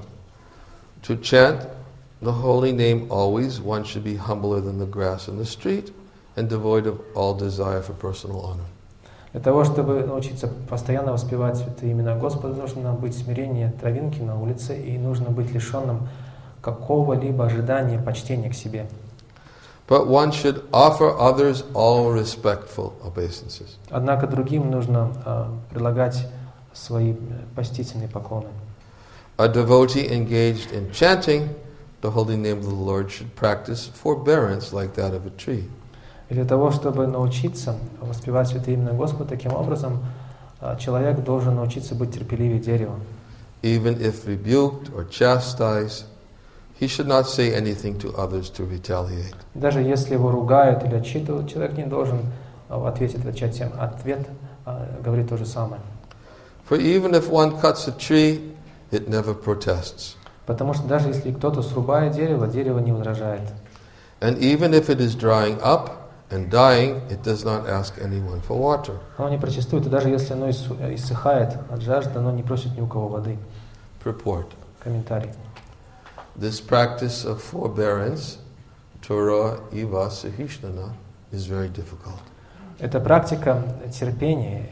Speaker 1: To chant the holy name always, one should be humbler than the grass in the street and devoid of all desire for personal honor.
Speaker 2: Для того, чтобы научиться постоянно воспевать святые имена Господа, нужно быть смирение травинки на улице и нужно быть лишенным какого-либо ожидания, почтения к себе.
Speaker 1: But one should offer others all respectful obeisances.
Speaker 2: Однако другим нужно предлагать свои почтительные поклоны.
Speaker 1: A devotee engaged in chanting the holy name of the Lord should practice forbearance like that of a tree.
Speaker 2: И для того, чтобы научиться воспевать святые имена Господа, таким образом человек должен научиться быть терпеливее дерева.
Speaker 1: Even if rebuked or chastised, he should not say anything to others to retaliate.
Speaker 2: Даже если его ругают или отчитывают, человек не должен в ответе отвечать тем. Ответ говорит то же самое.
Speaker 1: For even if one cuts a tree, it never protests.
Speaker 2: Потому что даже если кто-то срубает дерево, дерево не возражает.
Speaker 1: And even if it is drying up and dying, it does not ask anyone for water.
Speaker 2: Оно не протестует, и даже если оно иссыхает от жажды, оно не просит ни у кого воды.
Speaker 1: Purport.
Speaker 2: Комментарий.
Speaker 1: This practice of forbearance, Torah Iva Sahishnana, is very difficult.
Speaker 2: Эта практика терпения,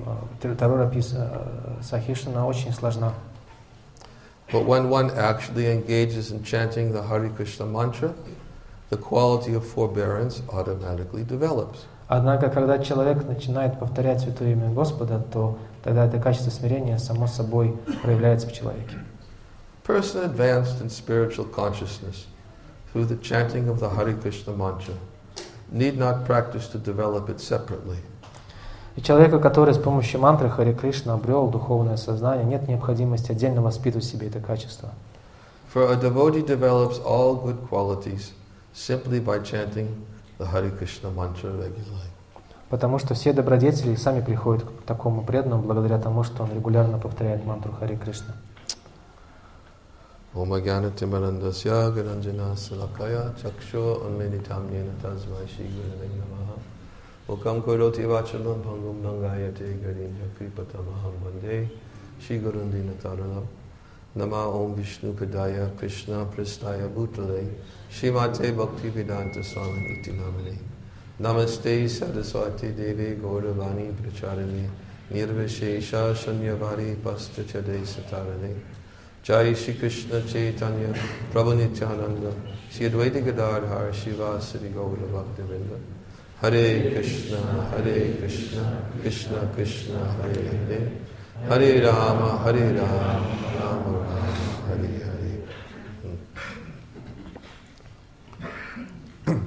Speaker 2: Torah Сахишна, очень сложна.
Speaker 1: But when one actually engages in chanting the Hare Krishna mantra, the quality of forbearance automatically develops.
Speaker 2: Однако, когда человек начинает повторять святое имя Господа, то тогда это качество смирения само собой проявляется в человеке.
Speaker 1: Person advanced in spiritual consciousness through the chanting of the Hare Krishna mantra need not practice to develop it separately.
Speaker 2: И человека, который с помощью мантры Харе Кришна обрел духовное сознание, нет необходимости отдельно воспитывать в себе это качество.
Speaker 1: For a devotee develops all good qualities simply by chanting the Hare Krishna mantra regularly.
Speaker 2: Потому что все добродетели сами приходят к такому преданному благодаря тому, что он регулярно повторяет мантру Харе Кришна.
Speaker 1: Om Jnana Timarandasya Garanjana Salakaya Chaksho Unmenitam Yena Tasmai Shri Gurave Namaha Okam Koroti Vachalam Pangum Nangayate Garinja Kripatamaham Vande Shri Gurundina Taranam Nama Om Vishnu Padaya Krishna Pristaya Bhutale Shrimate Bhakti Vedanta Swami Iti Namane Namaste Saraswati Devi Gauravani Pracharini Nirvishesha Shanyavari Pastachade Satarane Jai Shri Krishna Chaitanya Prabhu Nityananda Shri Advaita Gadadhar Shiva Sri Gaura Bhaktivinda Hare Krishna Krishna Krishna Hare Hare Hare Rama Rama Rama Hare Hare.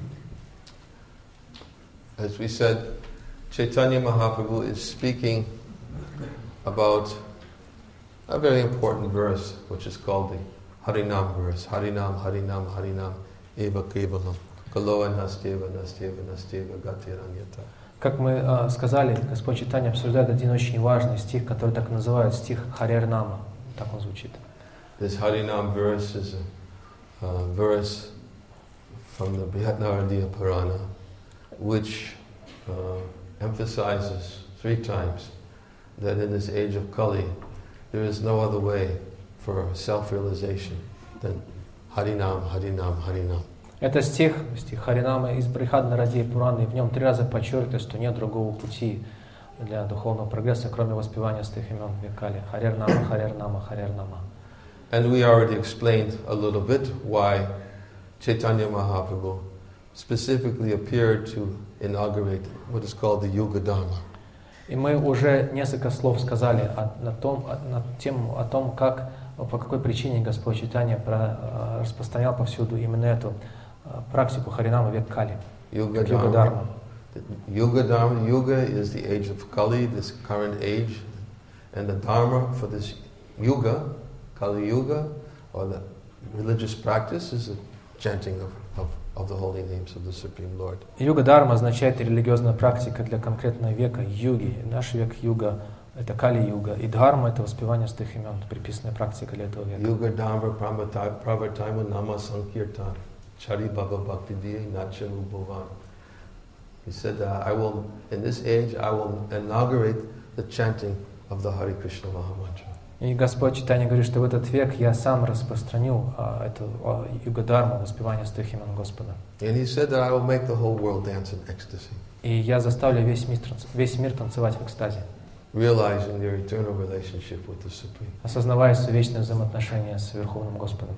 Speaker 1: As we said, Chaitanya Mahaprabhu is speaking about a very important verse, which is called the Harinam verse. Harinam, Harinam, Harinam, Eva Kevalam. Kaloa Nasteva, Nasteva, Nasteva, Gatiranyata.
Speaker 2: Как мы сказали, Господь Чайтанья обсуждает один очень важный стих, который так называют стих Харирнама. Так он звучит.
Speaker 1: This Harinam verse is a verse from the Brihatnaradiya Purana, which emphasizes 3 times that in this age of Kali, there is no other way for self-realization than Harinam, Harinam, Harinam.
Speaker 2: Это стих Харинама из Брихадна Радия Пураны, и в нем 3 раза подчеркивается, что нет другого пути для духовного прогресса, кроме воспевания святых имен Векали. Харер Нама, Харер Нама, Харер Нама.
Speaker 1: And we already explained a little bit why Chaitanya Mahaprabhu specifically appeared to inaugurate what is called the Yuga Dharma.
Speaker 2: И мы уже несколько слов сказали о том, как, по какой причине Господь Чайтанья распространял повсюду именно эту практику Харинама век Кали,
Speaker 1: Yuga
Speaker 2: Дharma.
Speaker 1: Yuga Dharma. Yuga is the age of Kali, this current age, and the Dharma for this Yuga, Kali Yuga, or the religious practice, is the chanting of the holy names of the Supreme Lord.
Speaker 2: Юга Дharma означает религиозная практика для конкретного века Юги. Наш век Юга — это Кали Юга, и Дхарма — это воспевание святых имен, приписанная практика для этого века.
Speaker 1: Yuga Dharma Pravartaimu Nama Sankirtan Chari Baba Bhakti Diye Nachamu Bhavan. He said, I will, in this age, I will inaugurate the chanting of the Hare Krishna Mahamantra.
Speaker 2: И Господь Чайтанья говорит, что в этот век я сам распространю эту Юга-дарму, воспевание святых имен Господа.
Speaker 1: And he said that I will make the whole world dance in ecstasy.
Speaker 2: И я заставлю весь мир танцевать в экстазе,
Speaker 1: Realizing their eternal relationship with the Supreme.
Speaker 2: осознавая свои вечные взаимоотношения с Верховным Господом.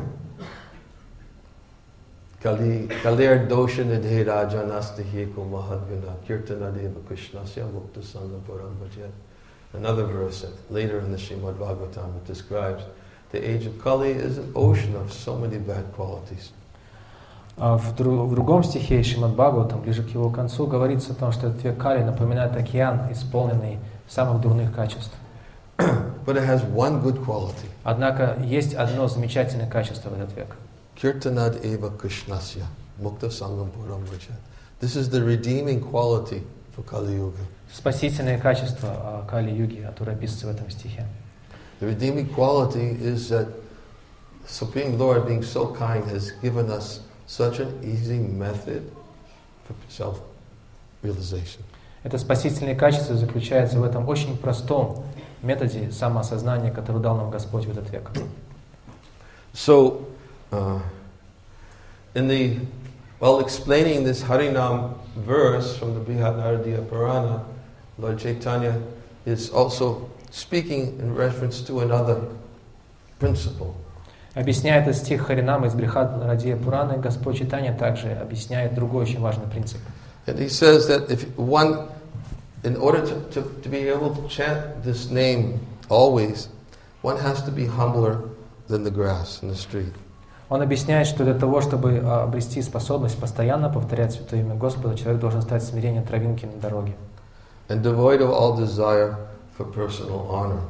Speaker 1: Kalir dosha nidhe raja nastihi ko mahadguna kirtana deva krishnasya mukta sangha param bhajet. Another verse later in the Srimad Bhagavatam, it describes the age of Kali is an ocean of so many bad qualities.
Speaker 2: В другом стихе Шримад Бхагаватам, ближе к его концу, говорится о том, что этот век Кали напоминает океан, исполненный самых дурных качеств.
Speaker 1: But it has one good quality.
Speaker 2: Однако есть одно замечательное качество в этот век.
Speaker 1: Kirtanad eva krishnasya mukta sangam param bhajet. This is the redeeming quality for Kali Yuga.
Speaker 2: Спасительное качество Кали-юги, которое описывается в этом стихе.
Speaker 1: The redeeming quality is that Supreme Lord, being so kind, has given us such an easy method for self-realization.
Speaker 2: Это спасительное качество заключается в этом очень простом методе самоосознания, который дал нам Господь в этот век.
Speaker 1: So, while explaining this Harinam verse from the Brihadaradiya Purana, Lord Chaitanya is also speaking in reference to another principle.
Speaker 2: Объясняя этот стих Харинама из Брихад-Радия Пураны, Господь Чайтанья также объясняет другой очень важный принцип.
Speaker 1: And he says that if one, in order to be able to chant this name always, one has to be humbler than the grass in the street.
Speaker 2: Он объясняет, что для того, чтобы обрести способность постоянно повторять святое имя Господа, человек должен стать смирением травинки на дороге.
Speaker 1: And devoid of all desire for personal honor.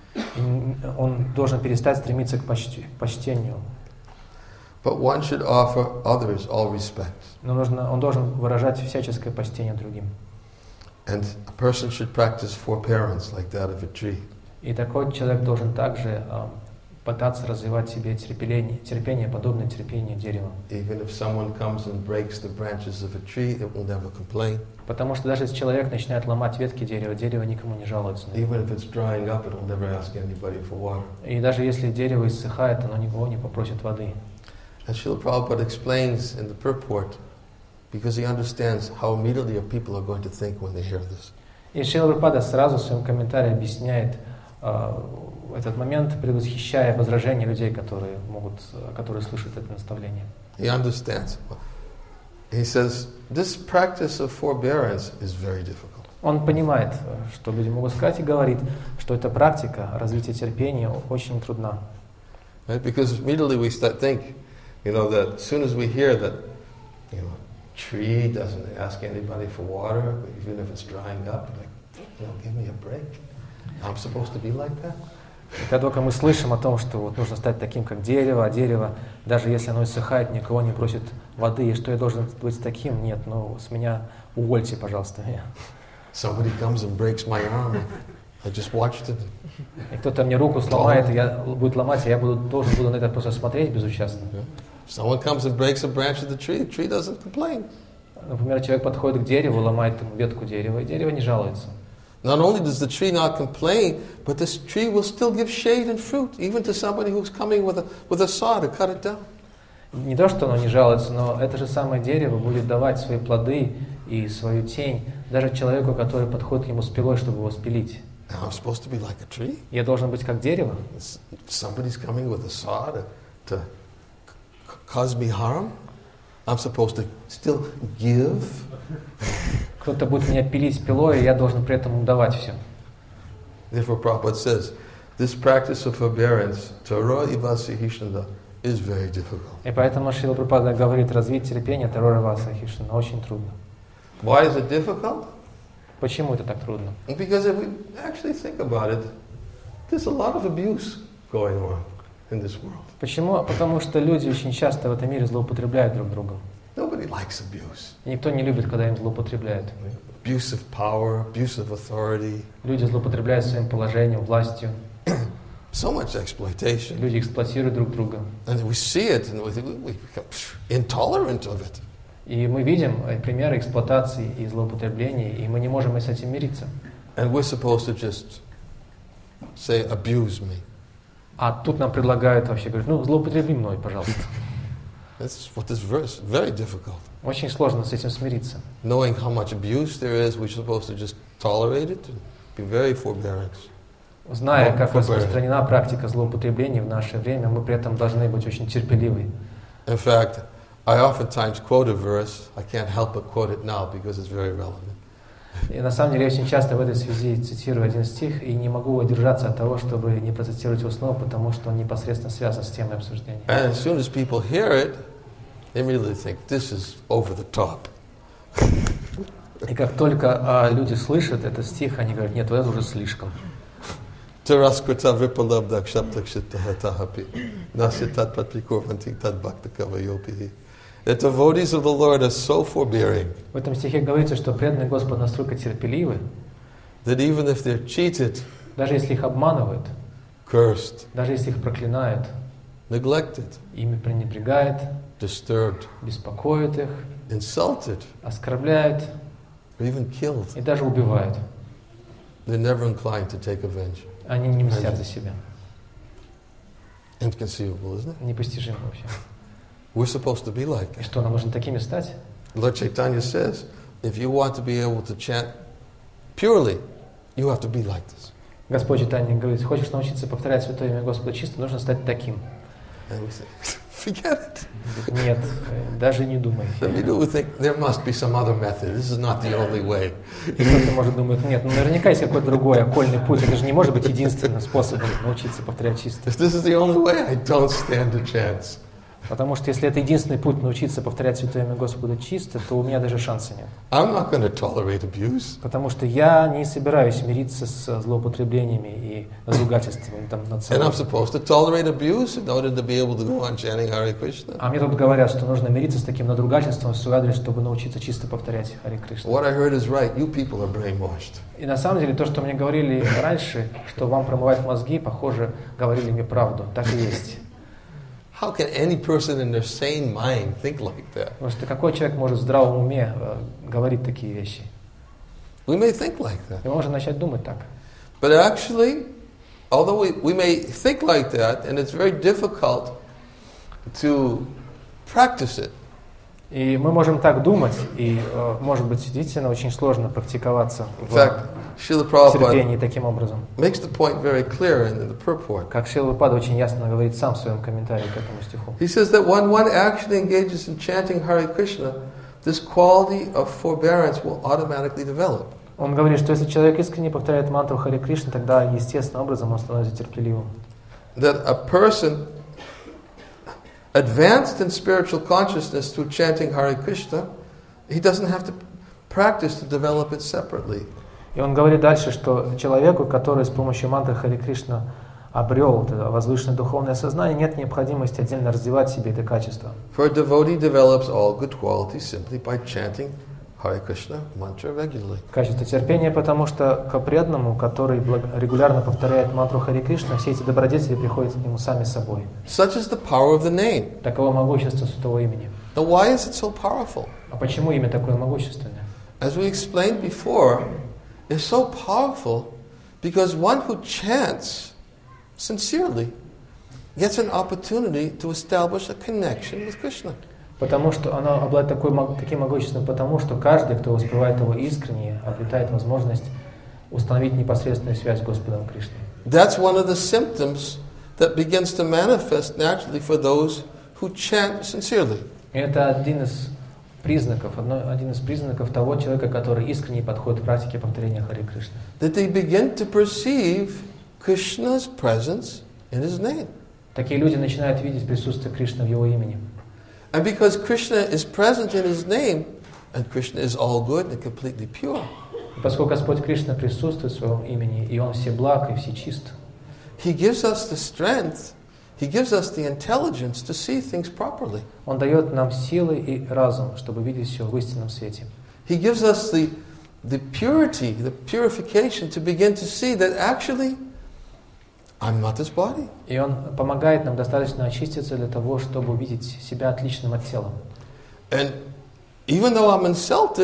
Speaker 2: Он должен перестать стремиться к почтению.
Speaker 1: But one should offer others all respect.
Speaker 2: Но он должен выражать всяческое почтение другим.
Speaker 1: And a person should practice forbearance like that of a tree.
Speaker 2: И такой человек должен также пытаться развивать в себе терпение, подобное терпению дерева.
Speaker 1: Even if someone comes and breaks the branches of a tree, it will never complain.
Speaker 2: Потому что даже если человек начинает ломать ветки дерева, дерево никому не жалуется.
Speaker 1: Even if it's drying up, it will never ask anybody for water.
Speaker 2: И даже если дерево иссыхает, оно никого не попросит воды.
Speaker 1: And Srila Prabhupada explains in the purport, because he understands how immediately people are going to think when they hear this.
Speaker 2: И Шрила Прабхупада сразу в своем комментарии объясняет этот момент, предвосхищая возражения людей, которые слышат это наставление.
Speaker 1: He understands. He says, this practice of forbearance is very difficult.
Speaker 2: Он понимает, что люди могут сказать, и говорит, что эта практика развития терпения очень трудна.
Speaker 1: Right? Because immediately we start think, that as soon as we hear that, tree doesn't ask anybody for water, even if it's drying up, like, give me a break. I'm supposed to be like that.
Speaker 2: И когда только мы слышим о том, что вот нужно стать таким, как дерево, а дерево, даже если оно иссыхает, никого не просит воды, и что я должен быть таким? Нет, с меня увольте, пожалуйста, меня.
Speaker 1: Somebody comes and breaks my arm. I just watched it.
Speaker 2: И кто-то мне руку сломает, будет ломать, и я должен буду на это просто смотреть безучастно.
Speaker 1: Someone comes and breaks a branch of the tree doesn't complain.
Speaker 2: Например, человек подходит к дереву, ломает ветку дерева, и дерево не жалуется.
Speaker 1: Not only does the tree not complain, but this tree will still give shade and fruit, even to somebody who's coming with a saw to cut it down.
Speaker 2: Не то, что оно не жалуется, но это же самое дерево будет давать свои плоды и свою тень даже человеку, который подходит к нему с пилой, чтобы его спилить.
Speaker 1: Now I'm supposed to be like a tree?
Speaker 2: Я должен быть как дерево.
Speaker 1: Somebody's coming with a saw to cause me harm? I'm supposed to still give?
Speaker 2: Кто-то будет меня пилить пилой, и я должен при этом давать все.
Speaker 1: Therefore, Prabhupada says, this practice of forbearance, Taro Ivasi Hishnanda, is very difficult.
Speaker 2: И поэтому Шрила Прабхупада говорит, развить терпение Тарора Васа Хишна очень трудно.
Speaker 1: Why is it difficult?
Speaker 2: Почему это так трудно?
Speaker 1: Because if we actually think about it, there's a lot of abuse going on in this world.
Speaker 2: Почему? Потому что люди очень часто в этом мире злоупотребляют друг другом.
Speaker 1: Nobody likes abuse.
Speaker 2: И никто не любит, когда им злоупотребляют.
Speaker 1: Abuse of power, abuse of authority.
Speaker 2: Люди злоупотребляют своим положением, властью.
Speaker 1: So much exploitation.
Speaker 2: Люди эксплуатируют друг друга.
Speaker 1: And we see it and we become intolerant of it.
Speaker 2: И мы видим примеры эксплуатации и злоупотребления, и мы не можем с этим мириться.
Speaker 1: And we're supposed to just say, abuse me.
Speaker 2: А тут нам предлагают вообще, говорят, ну, злоупотреби мной, пожалуйста.
Speaker 1: That's what this verse, very difficult.
Speaker 2: Очень сложно с этим смириться.
Speaker 1: Knowing how much abuse there is, we're supposed to just tolerate it and be very forbearant.
Speaker 2: Зная, как распространена практика злоупотребления в наше время, мы при этом должны быть очень терпеливы.
Speaker 1: In fact, I oftentimes quote a verse. I can't help but quote it now because it's very relevant.
Speaker 2: И на самом деле я очень часто в этой связи цитирую один стих и не могу удержаться от того, чтобы не процитировать его снова, потому что он непосредственно связан с темой обсуждения.
Speaker 1: And as soon as people hear it, they immediately think this is over the top.
Speaker 2: И как только люди слышат этот стих, они говорят, нет, это уже слишком.
Speaker 1: Taraskrita vipalabdak shaptakshitahapi nasyatat patrikurvanti tad bhaktakavayopi. The devotees of the Lord are so forbearing.
Speaker 2: В этом стихе говорится, что преданные Господу настолько терпеливы,
Speaker 1: that even if they're cheated,
Speaker 2: даже если их обманывают,
Speaker 1: cursed,
Speaker 2: даже если их проклинают,
Speaker 1: neglected,
Speaker 2: ими пренебрегают,
Speaker 1: disturbed,
Speaker 2: беспокоят их,
Speaker 1: insulted,
Speaker 2: оскорбляют
Speaker 1: or even killed,
Speaker 2: и даже убивают.
Speaker 1: they're never inclined to take revenge.
Speaker 2: Они не мстят за себя.
Speaker 1: Inconceivable, isn't it?
Speaker 2: Непостижимо вообще.
Speaker 1: We're supposed to be like
Speaker 2: И
Speaker 1: it.
Speaker 2: что, нам нужно такими стать?
Speaker 1: Lord Chaitanya says, if you want to be able to chant purely, you have to be like this.
Speaker 2: Господь Чайтанья говорит, хочешь научиться повторять Святое Имя Господа чисто, нужно стать таким.
Speaker 1: And we say, forget it.
Speaker 2: Нет, даже не думай.
Speaker 1: Then we do think there must be some other method. This is not the only way.
Speaker 2: И кто-то может думать, нет, ну наверняка есть какой-то другой окольный путь. Это же не может быть единственным способом научиться повторять чисто.
Speaker 1: If this is the only way, I don't stand a chance.
Speaker 2: Потому что если это единственный путь научиться повторять Святое Имя Господа чисто, то у меня даже шанса нет.
Speaker 1: I'm not going to tolerate abuse.
Speaker 2: Потому что я не собираюсь мириться с злоупотреблениями и надругательствами там над
Speaker 1: And I'm
Speaker 2: собой.
Speaker 1: supposed to tolerate abuse in order to be able to go on chanting Hare Krishna.
Speaker 2: А мне тут говорят, что нужно мириться с таким надругательством в свой адрес, чтобы научиться чисто повторять Харе Кришна.
Speaker 1: What I heard is right. You people are brainwashed.
Speaker 2: И на самом деле то, что мне говорили раньше, что вам промывать мозги, похоже, говорили мне правду. Так и есть.
Speaker 1: How can any person in their sane mind think like that?
Speaker 2: Потому что какой человек может в здравом уме говорить такие вещи?
Speaker 1: We may think like that.
Speaker 2: И мы можем начать думать так.
Speaker 1: But actually, although we may think like that, and it's very difficult to practice it.
Speaker 2: И мы можем так думать, и, может быть, действительно очень сложно практиковаться в терпении таким образом.
Speaker 1: Makes the point very clear in the purport.
Speaker 2: Как Шрила Прабхупада очень ясно говорит сам в своем комментарии к этому стиху.
Speaker 1: He says that when one actually engages in chanting Hare Krishna, this quality of forbearance will automatically develop.
Speaker 2: Он говорит, что если человек искренне повторяет мантру Харе Кришна, тогда естественным образом он становится терпеливым.
Speaker 1: That a person advanced in spiritual consciousness through chanting Hare Krishna, he doesn't have to practice to develop it separately.
Speaker 2: И он говорит дальше, что человеку, который с помощью мантры Харе Кришна обрел это возвышенное духовное сознание, нет необходимости отдельно развивать в себе это качество.
Speaker 1: For a devotee develops all good qualities simply by chanting Hare Krishna mantra regularly.
Speaker 2: Качество терпения, потому что к преданному, который регулярно повторяет мантру Харе Кришна, все эти добродетели приходят к нему сами собой.
Speaker 1: Such is the power of the name.
Speaker 2: Таково могущество Святого Имени.
Speaker 1: Now why is it so powerful?
Speaker 2: А почему имя такое могущественное?
Speaker 1: As we explained before, is so powerful because one who chants sincerely gets an opportunity to establish a connection with Krishna.
Speaker 2: Потому что оно обладает таким могуществом, потому что каждый, кто воспевает его искренне, обретает возможность установить непосредственную связь с Господом Кришной.
Speaker 1: That's one of the symptoms that begins to manifest naturally for those who chant sincerely.
Speaker 2: И это один из признаков того человека, который искренне подходит к практике повторения Харе Кришны.
Speaker 1: That they begin to perceive Krishna's presence in His name.
Speaker 2: Такие люди начинают видеть присутствие Кришны в его имени.
Speaker 1: And because Krishna is present in His name, and Krishna is all good and completely pure.
Speaker 2: И поскольку Господь Кришна присутствует в своем имени, и Он всеблаг и всечист,
Speaker 1: He gives us the strength, He gives us the intelligence to see things properly.
Speaker 2: Он дает нам силы и разум, чтобы видеть все в истинном свете.
Speaker 1: He gives us the purity, the purification to begin to see that actually I'm not this body.
Speaker 2: И Он помогает нам достаточно очиститься для того, чтобы увидеть себя отличным от тела.
Speaker 1: And even though I'm insulted,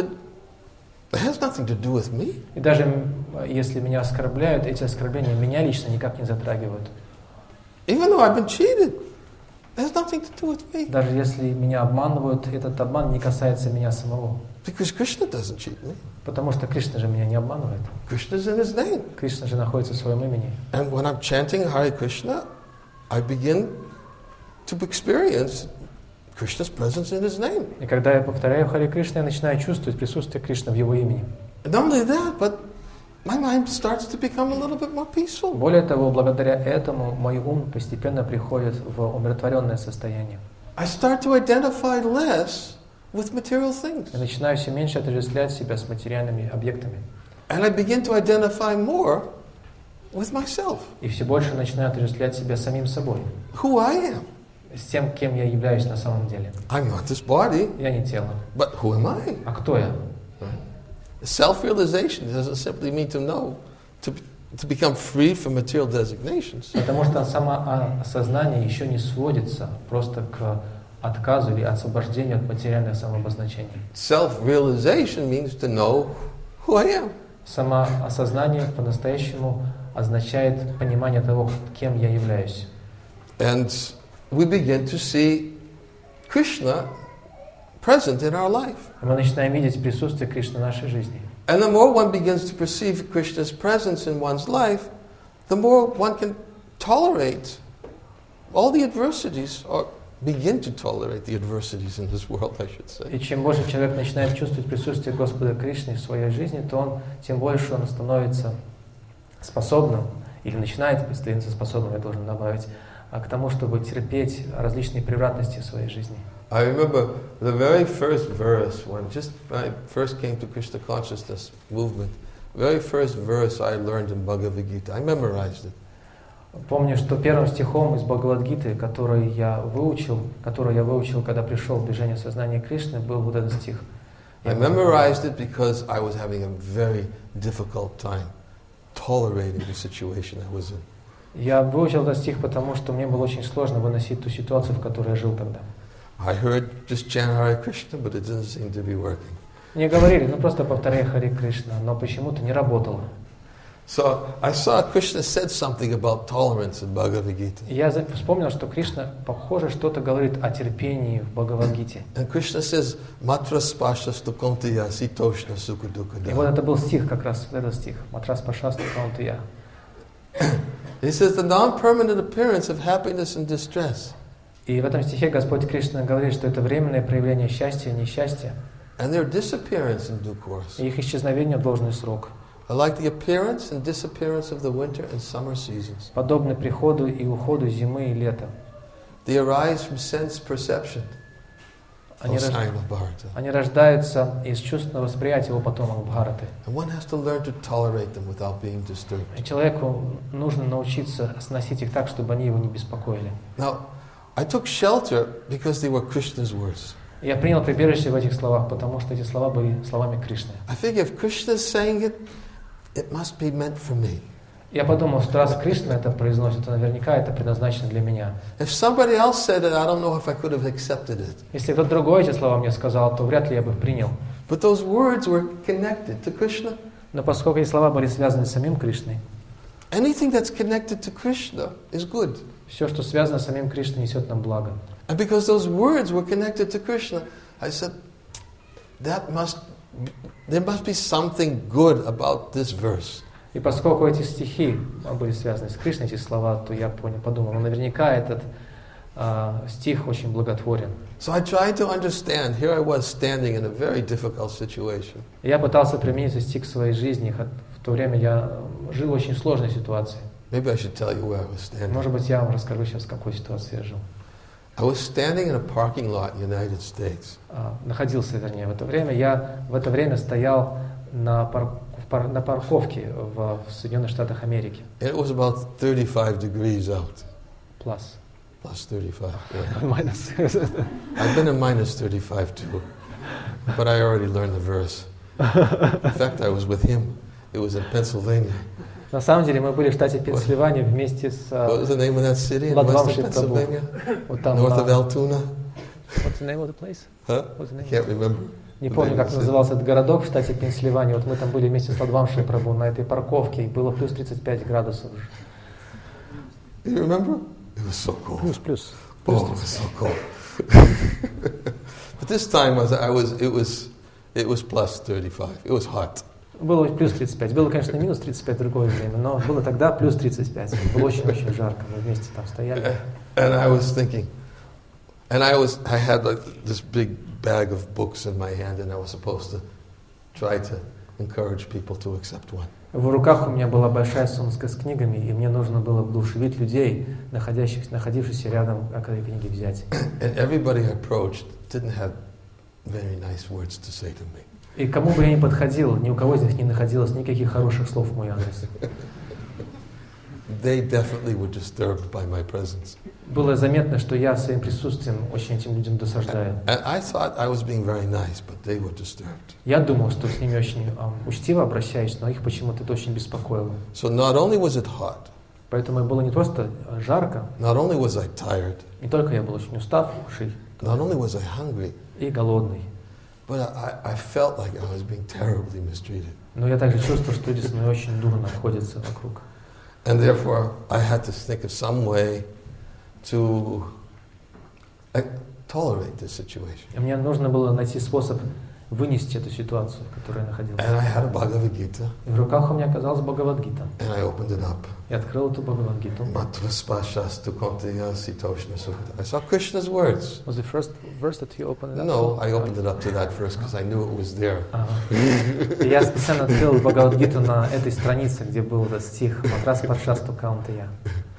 Speaker 1: it has nothing to do with me.
Speaker 2: И даже если меня оскорбляют, эти оскорбления меня лично никак не затрагивают.
Speaker 1: Even though I've been cheated, it has nothing to do with me.
Speaker 2: Даже если меня обманывают, этот обман не касается меня самого.
Speaker 1: Because Krishna doesn't cheat me.
Speaker 2: Потому что Кришна же меня не обманывает.
Speaker 1: Krishna's in His name.
Speaker 2: Кришна же находится в своем имени.
Speaker 1: And when I'm chanting Hare Krishna, I begin to experience Krishna's presence in His name.
Speaker 2: И когда я повторяю Харе Кришна, я начинаю чувствовать присутствие Кришны в его имени.
Speaker 1: And not only that, but my mind starts to become a little bit more peaceful.
Speaker 2: Более того, благодаря этому мой ум постепенно приходит в умиротворенное состояние.
Speaker 1: I start to identify less with material things.
Speaker 2: Я начинаю все меньше отождествлять себя с материальными объектами.
Speaker 1: And I begin to identify more with myself.
Speaker 2: И все больше начинаю отождествлять себя самим собой.
Speaker 1: Who I am.
Speaker 2: С тем, кем я являюсь на самом деле.
Speaker 1: I'm not this body,
Speaker 2: Я не тело.
Speaker 1: but who am I?
Speaker 2: А кто я?
Speaker 1: Self-realization doesn't simply mean to know, to become free from material designations.
Speaker 2: Потому что самоосознание еще не сводится просто к отказу или освобождению от материальных самообозначений.
Speaker 1: Self-realization means to know who I am.
Speaker 2: Самоосознание по-настоящему означает понимание того, кем я являюсь.
Speaker 1: And we begin to see Krishna present in our life.
Speaker 2: И мы начинаем видеть присутствие Кришны в нашей жизни.
Speaker 1: And the more one begins to perceive Krishna's presence in one's life, the more one can tolerate all the adversities, or begin to tolerate the adversities in this world, I should say.
Speaker 2: И чем больше человек начинает чувствовать присутствие Господа Кришны в своей жизни, то тем больше он становится способным, или начинает становиться способным, я должен добавить, к тому, чтобы терпеть различные превратности в своей жизни.
Speaker 1: I remember the very first verse when I first came to Krishna consciousness movement. The very first verse I learned in Bhagavad Gita. I memorized it.
Speaker 2: Помню, что первым стихом из Бхагавад-гиты, который я выучил, когда пришел в движение сознания Кришны, был вот этот стих.
Speaker 1: I memorized it because I was having a very difficult time tolerating the situation I was in.
Speaker 2: Я выучил этот стих, потому что мне было очень сложно выносить ту ситуацию, в которой я жил тогда.
Speaker 1: I heard just chant Hare Krishna, but it didn't seem to be working.
Speaker 2: Мне говорили, просто повторяй Харе Кришна, но почему-то не работало.
Speaker 1: So I saw Krishna said something about tolerance in Bhagavad Gita.
Speaker 2: Я вспомнил, что Кришна, похоже, что-то говорит о терпении в Бхагавад-гите.
Speaker 1: And Krishna says, Matra spashyastu kaunteya sitoshna sukha
Speaker 2: И вот это был стих, как раз этот стих. Матрас пашасту каунтея.
Speaker 1: He says the non-permanent appearance of happiness and distress.
Speaker 2: И в этом стихе Господь Кришна говорит, что это временное проявление счастья и несчастья.
Speaker 1: And their disappearance in due course.
Speaker 2: И их исчезновение в должный срок.
Speaker 1: Like the appearance and disappearance of the winter and summer seasons.
Speaker 2: Подобны приходу и уходу зимы и лета.
Speaker 1: They arise from sense perception.
Speaker 2: Они рождаются из чувственного восприятия его потомок Бхараты.
Speaker 1: And one has to learn to tolerate them without being disturbed.
Speaker 2: И человеку нужно научиться сносить их так, чтобы они его не беспокоили.
Speaker 1: Now, I took shelter because they were Krishna's words.
Speaker 2: Я принял прибежище в этих словах, потому что эти слова были словами Кришны.
Speaker 1: I think if Krishna is saying it, it must be meant for me.
Speaker 2: Я подумал, что раз Кришна это произносит, то наверняка это предназначено для меня.
Speaker 1: If somebody else said it, I don't know if I could have accepted it.
Speaker 2: Если кто-то другой эти слова мне сказал, то вряд ли я бы их принял.
Speaker 1: But those words were connected to Krishna.
Speaker 2: Но поскольку эти слова были связаны с самим Кришной,
Speaker 1: anything that's connected to Krishna is good.
Speaker 2: все, что связано с самим Кришной, несет нам благо.
Speaker 1: And because those words were connected to Krishna, I said, there must be something good about this verse.
Speaker 2: И поскольку эти стихи были связаны с Кришной, эти слова, то я подумал, наверняка этот стих очень благотворен.
Speaker 1: So I tried to understand. Here I was standing in a very difficult situation.
Speaker 2: Я пытался применить этот стих к своей жизни. В то время я жил в очень сложной ситуации.
Speaker 1: Maybe I should tell you where I was standing.
Speaker 2: Может быть, я вам расскажу сейчас, в какой ситуации я жил.
Speaker 1: I was standing in a parking lot in the United States.
Speaker 2: Находился, вернее, в это время. Я в это время стоял на парковке в Соединенных Штатах Америки.
Speaker 1: And it was about 35 degrees out.
Speaker 2: Plus
Speaker 1: 35. Yeah.
Speaker 2: Minus.
Speaker 1: I've been in minus 35 too, but I already learned the verse. In fact, I was with him. It was in Pennsylvania.
Speaker 2: На самом деле мы были в штате Пенсильвания вместе с
Speaker 1: What was the name of that city in western Pennsylvania? North of Altoona?
Speaker 2: What's the name of the place?
Speaker 1: Huh?
Speaker 2: What's the name?
Speaker 1: I can't remember.
Speaker 2: Не помню, как назывался этот городок в штате Пенсильвания. Вот мы там были вместе с Ладвамшей Прабху на этой парковке, и было плюс 35 градусов.
Speaker 1: You remember? It was so cold.
Speaker 2: Плюс.
Speaker 1: Oh, it was so cold. But this time it was plus 35. It was hot.
Speaker 2: Было плюс 35. Было, конечно, минус 35 в другое время, но было тогда плюс 35. Было очень-очень жарко. Мы вместе там стояли.
Speaker 1: And I was thinking, I had like this big bag of books in my hand, and I was supposed to try to encourage people to accept one.
Speaker 2: В руках у меня была большая сумка с книгами, и мне нужно было вдохновить людей, находившихся рядом, как эти книги взять.
Speaker 1: And everybody I approached didn't have very nice words to say to me.
Speaker 2: И кому бы я ни подходил, ни у кого из них не находилось никаких хороших слов в мой адрес.
Speaker 1: They definitely were disturbed by my presence.
Speaker 2: Было заметно, что я своим присутствием очень этим людям досаждаю.
Speaker 1: And I thought I was being very nice, but they were disturbed.
Speaker 2: Я думал, что с ними очень учтиво обращаюсь, но их почему-то это очень беспокоило.
Speaker 1: So not only was it hot,
Speaker 2: Поэтому было не просто жарко,
Speaker 1: not only was I tired,
Speaker 2: не только я был очень уставший
Speaker 1: not only was I hungry,
Speaker 2: и голодный,
Speaker 1: but I felt like I was being terribly mistreated.
Speaker 2: но я также чувствовал, что люди со мной очень дурно обходятся вокруг.
Speaker 1: And therefore, I had to think of some way to tolerate this situation.
Speaker 2: И мне нужно было найти способ вынести эту ситуацию, в которой я находился.
Speaker 1: And I had a Bhagavad Gita,
Speaker 2: И в руках у меня оказалась Бхагавад-гита.
Speaker 1: and I opened it up.
Speaker 2: Я открыл эту Бхагавад-гиту.
Speaker 1: Matraspashastu Konteya Sitoshna Sukta. I saw Krishna's words.
Speaker 2: Was the first verse that you opened it up?
Speaker 1: No, I opened it up to that verse because I knew it was there.
Speaker 2: И я специально открыл Бхагавад-гиту на этой странице, где был этот стих «Матраспаршасту каунтая».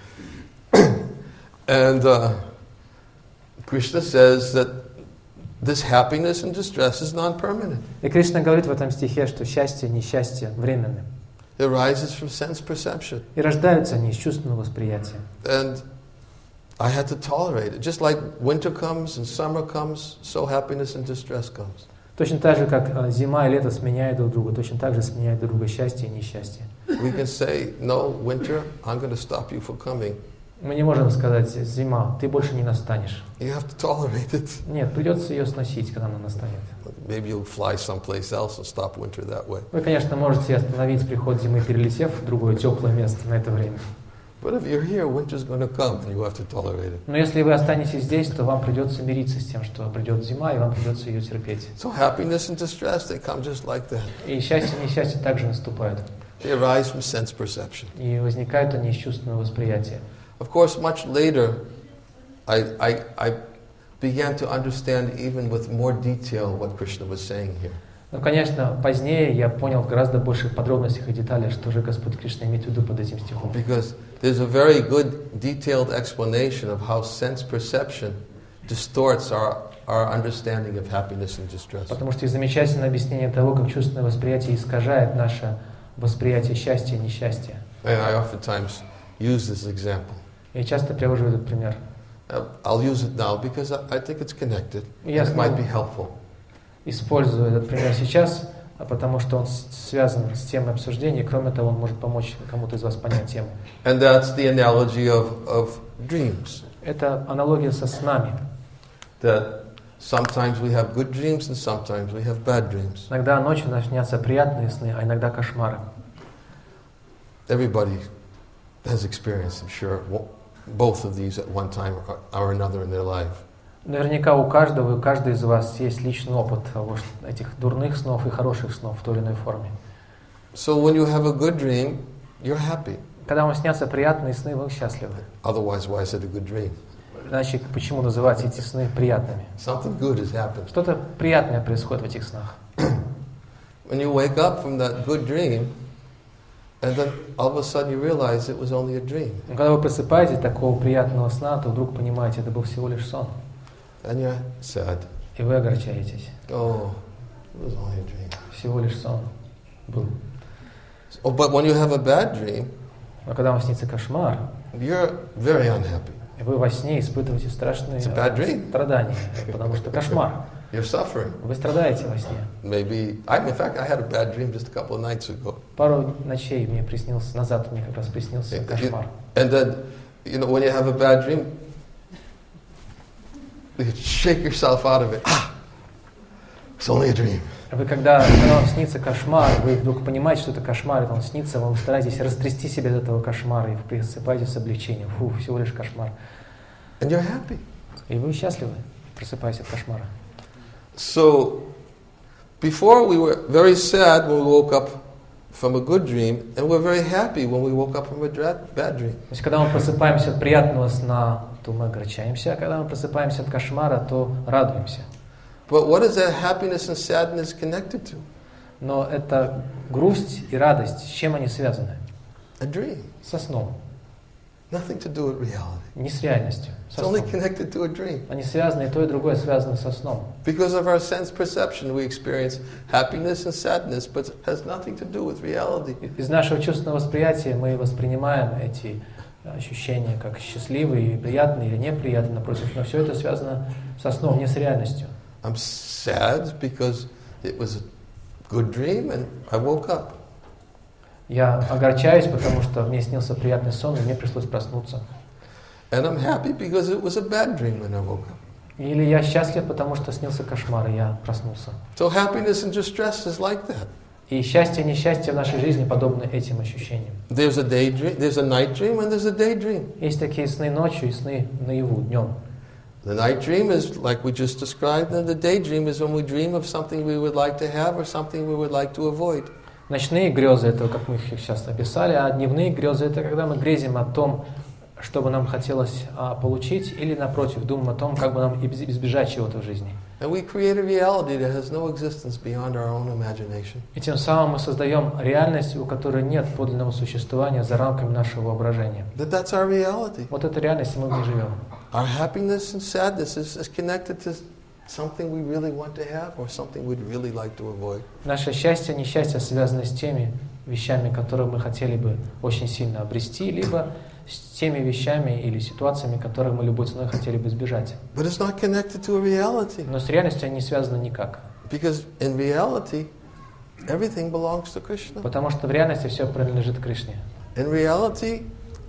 Speaker 1: And Krishna says that this happiness and distress is non-permanent.
Speaker 2: И Кришна говорит в этом стихе, что счастье и несчастье временны.
Speaker 1: It arises from sense perception.
Speaker 2: И рождаются они из чувственного восприятия.
Speaker 1: And I had to tolerate it. Just like winter comes and summer comes, so happiness and distress comes.
Speaker 2: Точно так же, как зима и лето сменяют друг друга, точно так же сменяют друг друга счастье и несчастье.
Speaker 1: We can say, no, winter, I'm going to stop you from coming.
Speaker 2: Мы не можем сказать: зима, ты больше не настанешь.
Speaker 1: You have to tolerate it.
Speaker 2: Нет, придется ее сносить, когда она настанет.
Speaker 1: Maybe you'll fly someplace else and stop winter that way.
Speaker 2: Вы, конечно, можете остановить приход зимы, перелетев в другое теплое место на это время.
Speaker 1: But if you're here, winter's going to come and you have to tolerate it.
Speaker 2: Но если вы останетесь здесь, то вам придется мириться с тем, что придет зима, и вам придется ее терпеть.
Speaker 1: So happiness and distress, they come just like that.
Speaker 2: И счастье и несчастье также наступают.
Speaker 1: They arise from sense perception.
Speaker 2: И возникают они из чувственного восприятия.
Speaker 1: Of course, much later, I began to understand even with more detail what Krishna was saying here.
Speaker 2: Но, конечно, позднее я понял в гораздо больших подробностях и деталях, что же Господь Кришна имеет в виду под этим стихом.
Speaker 1: Because there's a very good detailed explanation of how sense perception distorts our understanding of happiness and distress.
Speaker 2: Потому что есть замечательное объяснение того, как чувственное восприятие искажает наше восприятие счастья и несчастья.
Speaker 1: And I oftentimes use this example.
Speaker 2: Я часто привожу этот пример.
Speaker 1: I'll use it now because I think it's connected.
Speaker 2: Yes,
Speaker 1: It might be helpful.
Speaker 2: Использую этот пример сейчас, потому что он связан с темой обсуждения, и кроме того, он может помочь кому-то из вас понять тему.
Speaker 1: And that's the analogy of dreams.
Speaker 2: Это аналогия со снами.
Speaker 1: That Sometimes we have good dreams and sometimes we have bad dreams.
Speaker 2: Иногда ночью нам снятся приятные сны, а иногда кошмары.
Speaker 1: Everybody has experienced, I'm sure, both of these at one time or another in their life.
Speaker 2: Наверняка у каждого и у каждой из вас есть личный опыт этих дурных снов и хороших снов в той или иной форме.
Speaker 1: So when you have a good dream, you're happy.
Speaker 2: Когда вам снятся приятные сны, вы счастливы.
Speaker 1: Otherwise, why is it a good dream?
Speaker 2: Иначе почему называть эти сны приятными?
Speaker 1: Something good has happened.
Speaker 2: Что-то приятное происходит в этих снах.
Speaker 1: When you wake up from that good dream, and then all of a sudden you realize it was only a dream.
Speaker 2: Когда вы просыпаетесь от такого приятного сна, то вдруг понимаете, это был всего лишь сон.
Speaker 1: And you're sad.
Speaker 2: И вы огорчаетесь.
Speaker 1: Oh, it was only a dream.
Speaker 2: Всего лишь сон был.
Speaker 1: Oh, but when you have a bad dream,
Speaker 2: Но когда вам снится кошмар,
Speaker 1: you're very unhappy.
Speaker 2: вы во сне испытываете страшные
Speaker 1: It's a bad dream.
Speaker 2: страдания, потому что кошмар.
Speaker 1: You're suffering.
Speaker 2: Вы страдаете во сне.
Speaker 1: Maybe, in fact, I had a bad dream just a couple of nights ago.
Speaker 2: Пару ночей мне приснился, назад мне как раз приснился кошмар.
Speaker 1: And then, when you have a bad dream, you shake yourself out of it. It's only a dream.
Speaker 2: Вы когда вам снится кошмар, вы вдруг понимаете, что это кошмар, и он снится, вы стараетесь растрясти себя от этого кошмара, и вы просыпаетесь с облегчением. Фу, всего лишь кошмар.
Speaker 1: And you're happy.
Speaker 2: И вы счастливы, просыпаясь от кошмара.
Speaker 1: So, before we were very sad when we woke up from a good dream, and we're very happy when we woke up from a bad dream.
Speaker 2: То есть, когда мы просыпаемся от приятного сна, то мы огорчаемся, а когда мы просыпаемся от кошмара, то радуемся.
Speaker 1: But what is that happiness and sadness connected to?
Speaker 2: Но это грусть и радость, с чем они связаны?
Speaker 1: A dream.
Speaker 2: Со сном.
Speaker 1: Nothing to do with reality.
Speaker 2: Не с реальностью. Со
Speaker 1: It's only
Speaker 2: сном.
Speaker 1: connected to a dream.
Speaker 2: Они связаны, и то, и другое связано со сном.
Speaker 1: Because of our sense perception, we experience happiness and sadness, but it has nothing to do with reality.
Speaker 2: Из нашего чувственного восприятия мы воспринимаем эти ощущения как счастливые, приятные или неприятные, напротив, но все это связано со сном, не с реальностью.
Speaker 1: I'm sad because it was a good dream and I woke up.
Speaker 2: Я огорчаюсь, потому что мне снился приятный сон, и мне пришлось проснуться.
Speaker 1: And I'm happy because it was a bad dream when I woke up.
Speaker 2: Или я счастлив, потому что снился кошмар, и я проснулся.
Speaker 1: So happiness and distress is like that.
Speaker 2: И счастье и несчастье в нашей жизни подобны этим ощущениям.
Speaker 1: There's a night dream and there's a daydream.
Speaker 2: Есть такие сны ночью и сны наяву, днем.
Speaker 1: The night dream is like we just described, and the daydream is when we dream of something we would like to have or something we would like to avoid.
Speaker 2: Ночные грезы — это, как мы их сейчас описали, а дневные грезы — это когда мы грезим о том, что бы нам хотелось получить, или, напротив, думаем о том, как бы нам избежать чего-то в жизни.
Speaker 1: And we create a reality that has no existence beyond our own imagination.
Speaker 2: И тем самым мы создаем реальность, у которой нет подлинного существования за рамками нашего воображения.
Speaker 1: That's our reality.
Speaker 2: Вот эта реальность, и мы в ней живем.
Speaker 1: Our happiness and sadness is connected to something we really want to have or something we'd really like to avoid.
Speaker 2: Наше счастье, несчастье связаны с теми вещами, которые мы хотели бы очень сильно обрести, либо с теми вещами или ситуациями, которые мы любой ценой хотели бы избежать.
Speaker 1: But it's not connected to a reality.
Speaker 2: Но с реальностью они не связаны никак.
Speaker 1: Because in reality, everything belongs to Krishna.
Speaker 2: Потому что в реальности все принадлежит Кришне.
Speaker 1: In reality,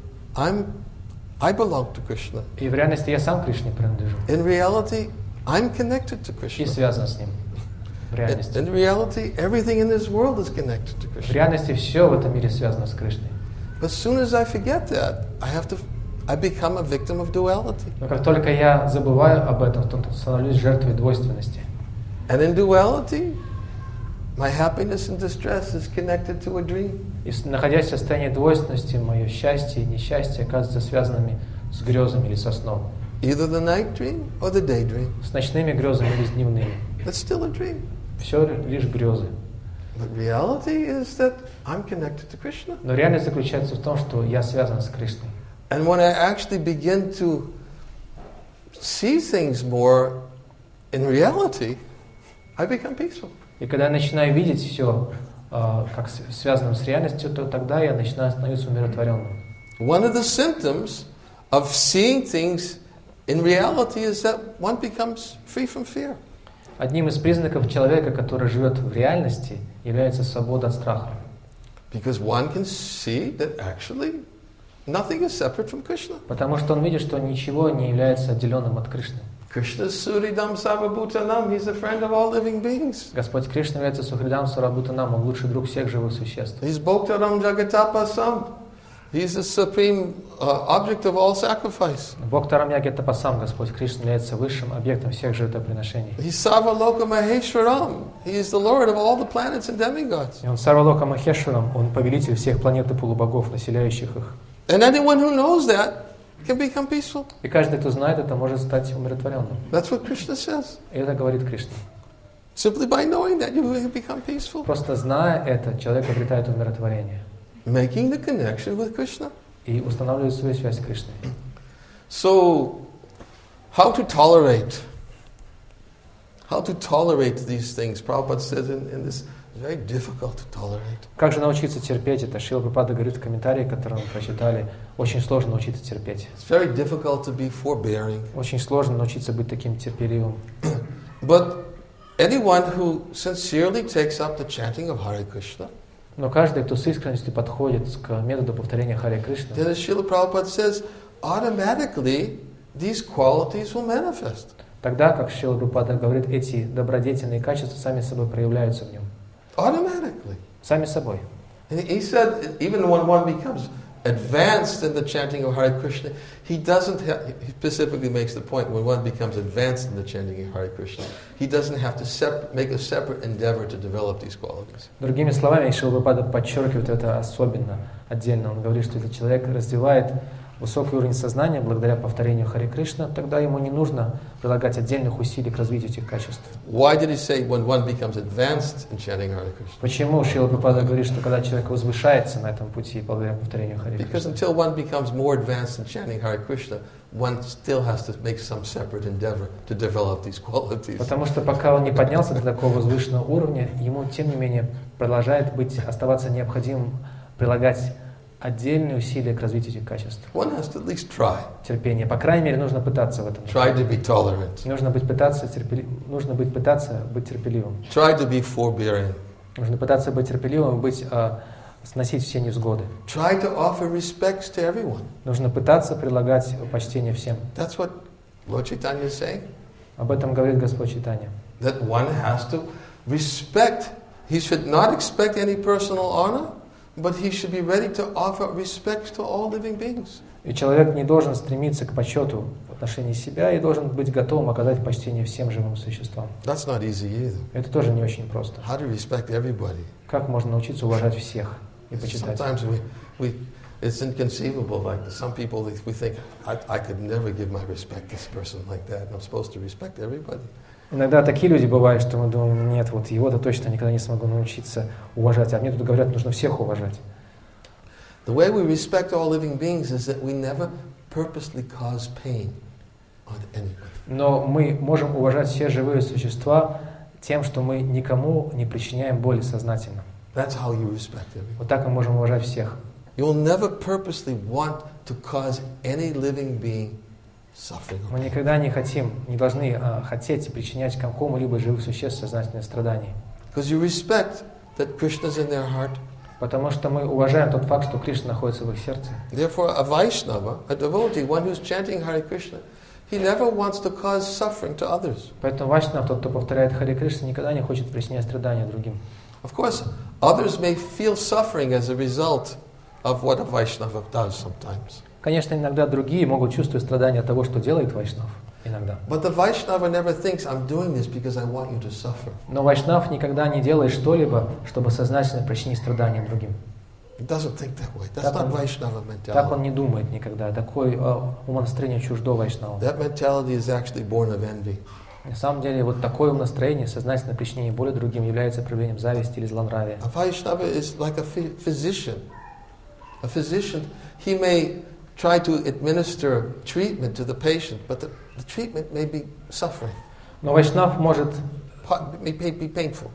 Speaker 1: I belong to Krishna.
Speaker 2: И в реальности я сам Кришне принадлежу.
Speaker 1: In reality, I'm connected to
Speaker 2: И
Speaker 1: Krishna.
Speaker 2: связан с ним. В реальности.
Speaker 1: In reality, everything in this world is connected to
Speaker 2: В
Speaker 1: Krishna.
Speaker 2: реальности все в этом мире связано с Кришной.
Speaker 1: But as soon as I forget that, I become a victim of duality.
Speaker 2: Но как только я забываю об этом, то становлюсь жертвой двойственности.
Speaker 1: And in duality, my happiness and distress is connected to a dream.
Speaker 2: И находясь в состоянии двойственности, мое счастье и несчастье оказываются связанными с грезами или со сном.
Speaker 1: Either the night dream or the day dream.
Speaker 2: С ночными грезами или с дневными.
Speaker 1: That's still a dream.
Speaker 2: Все лишь грезы.
Speaker 1: But reality is that I'm connected to Krishna.
Speaker 2: Но реальность заключается в том, что я связан с Кришной.
Speaker 1: And when I actually begin to see things more in reality, I become peaceful.
Speaker 2: И когда я начинаю видеть все как связанным с реальностью, то тогда я начинаю становиться умиротворенным.
Speaker 1: One of the symptoms of seeing things in reality is that one becomes free from fear.
Speaker 2: Одним из признаков человека, который живет в реальности, является свобода от страха.
Speaker 1: Because one can see that actually nothing is separate from Krishna.
Speaker 2: Потому что он видит, что ничего не является отделенным от Кришны.
Speaker 1: Krishna Suridam Sarvabhutanam, he's a friend of all living beings.
Speaker 2: Господь Кришна является Сухридам Сарабхутанам, Он лучший друг всех живых существ.
Speaker 1: He's Bhoktaram Jagatapasam. He's the supreme object of all sacrifice.
Speaker 2: Бхактарам Ягьятапасам, Господь Кришна является высшим объектом всех жертвоприношений.
Speaker 1: He's Sarvaloka Maheshwaram. He is the Lord of all the planets and demigods.
Speaker 2: И Он Сарвалока Махешварам, Он повелитель всех планет и полубогов, населяющих их.
Speaker 1: And anyone who knows that can become peaceful.
Speaker 2: И каждый, кто знает это, может стать умиротворенным.
Speaker 1: That's what Krishna says.
Speaker 2: И это говорит Кришна.
Speaker 1: Simply by knowing that, you will become peaceful.
Speaker 2: Просто зная это, человек обретает умиротворение.
Speaker 1: Making the connection with Krishna.
Speaker 2: И устанавливает свою связь с Кришной.
Speaker 1: So, how to tolerate these things? Prabhupada says in this, it's very difficult to tolerate.
Speaker 2: Как же научиться терпеть это? Шрила Прабхупада говорит в комментарии, которые мы прочитали, очень сложно научиться терпеть.
Speaker 1: It's very difficult to be forbearing.
Speaker 2: Очень сложно научиться быть таким терпеливым.
Speaker 1: But anyone who sincerely takes up the chanting of Hare Krishna,
Speaker 2: Но каждый, кто с искренностью подходит к методу повторения Харе Кришны,
Speaker 1: then as Srila Prabhupada says, automatically these qualities will manifest.
Speaker 2: тогда, как Шрила Прабхупада говорит, эти добродетельные качества сами собой проявляются в нем.
Speaker 1: Automatically.
Speaker 2: Сами собой.
Speaker 1: And he said, even when one becomes advanced in the chanting of Hare Krishna, he he specifically makes the point, when one becomes advanced in the chanting of Hare Krishna, he doesn't have to make a separate endeavor to develop these qualities.
Speaker 2: Другими словами, Шрила Прабхупада подчеркивает это особенно, отдельно. Он говорит, что если человек развивает высокий уровень сознания благодаря повторению Харе Кришна, тогда ему не нужно прилагать отдельных усилий к развитию этих качеств.
Speaker 1: Why did he say when one becomes advanced in chanting Hare Krishna?
Speaker 2: Почему Шрила Прабхупада говорит, что когда человек возвышается на этом пути благодаря повторению Харе
Speaker 1: Because
Speaker 2: Кришна?
Speaker 1: until one becomes more advanced in chanting Hare Krishna, one still has to make some separate endeavor to develop these qualities.
Speaker 2: Потому что пока он не поднялся до такого возвышенного уровня, ему, тем не менее, продолжает оставаться необходимым прилагать отдельные усилия к развитию этих качеств.
Speaker 1: One has to at least try.
Speaker 2: Терпение. По крайней мере, нужно пытаться в этом.
Speaker 1: Try to be tolerant.
Speaker 2: Нужно пытаться быть терпеливым.
Speaker 1: Try to be forbearing.
Speaker 2: Нужно пытаться быть терпеливым и сносить все невзгоды.
Speaker 1: Try to offer respects to everyone.
Speaker 2: Нужно пытаться прилагать почтение всем.
Speaker 1: That's what Lord Chaitanya is saying.
Speaker 2: Об этом говорит Господь Чайтанья.
Speaker 1: That one has to respect. He should not expect any personal honor, but he should be ready to offer respects to all living beings.
Speaker 2: И человек не должен стремиться к почету в отношении себя и должен быть готовым оказать почтение всем живым существам.
Speaker 1: That's not easy either.
Speaker 2: Это тоже не очень просто.
Speaker 1: How to respect everybody?
Speaker 2: Как можно научиться уважать всех и почитать?
Speaker 1: Sometimes it's inconceivable. Like some people, we think, I could never give my respect to this person like that. And I'm supposed to respect everybody.
Speaker 2: Иногда такие люди бывают, что мы думаем, нет, вот его-то точно никогда не смогу научиться уважать. А мне тут говорят, нужно всех уважать.
Speaker 1: The way we respect all living beings is that we never purposely cause pain on anybody.
Speaker 2: Но мы можем уважать все живые существа тем, что мы никому не причиняем боли сознательно.
Speaker 1: That's how you respect everyone.
Speaker 2: Вот так мы можем уважать всех.
Speaker 1: You'll never purposely want to cause any living being suffering.
Speaker 2: Мы никогда не должны хотеть причинять какому-либо из живых существ сознательное страдание.
Speaker 1: Because you respect that Krishna's in their heart.
Speaker 2: Потому что мы уважаем тот факт, что Кришна находится в их сердце.
Speaker 1: Therefore, a Vaishnava, a devotee, one who's chanting Hare Krishna, he never wants to cause suffering to others.
Speaker 2: Поэтому Вайшнав, тот, кто повторяет Харе Кришна, никогда не хочет причинять страдания другим.
Speaker 1: Of course, others may feel suffering as a result of what a Vaishnava does sometimes.
Speaker 2: Конечно, иногда другие могут чувствовать страдания от того, что делает Вайшнав. Иногда.
Speaker 1: But the Vaishnava never thinks, I'm doing this because I want you to suffer.
Speaker 2: Но Вайшнав никогда не делает что-либо, чтобы сознательно причинить страдания другим.
Speaker 1: He doesn't think that way. That's not Vaishnava
Speaker 2: Так он
Speaker 1: mentality.
Speaker 2: не думает никогда. Такое умонастроение чуждо Вайшнаву.
Speaker 1: That mentality is actually born of envy.
Speaker 2: На самом деле, вот такое умонастроение, сознательное причинение боли другим, является проявлением зависти или злонравия.
Speaker 1: A Vaishnava is like a physician. A physician, he may try to administer treatment to the patient, but the treatment may be suffering.
Speaker 2: Но Вайшнав может
Speaker 1: May be painful.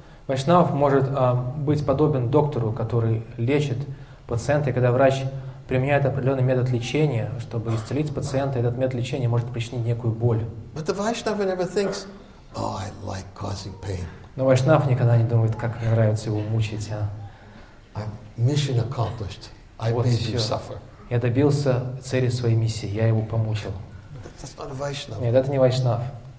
Speaker 2: быть подобен доктору, который лечит пациента, и когда врач применяет определенный метод лечения, чтобы исцелить пациента, этот метод лечения может причинить некую боль.
Speaker 1: But the Vaishnava never thinks, oh, I like causing pain.
Speaker 2: Но Вайшнав никогда не думает, как мне нравится его мучить.
Speaker 1: Mission accomplished. I
Speaker 2: Вот
Speaker 1: made you
Speaker 2: всё.
Speaker 1: suffer.
Speaker 2: Я добился цели своей миссии, я его помучил.
Speaker 1: That's not a Vaishnava.
Speaker 2: Нет, это не Вайшнав.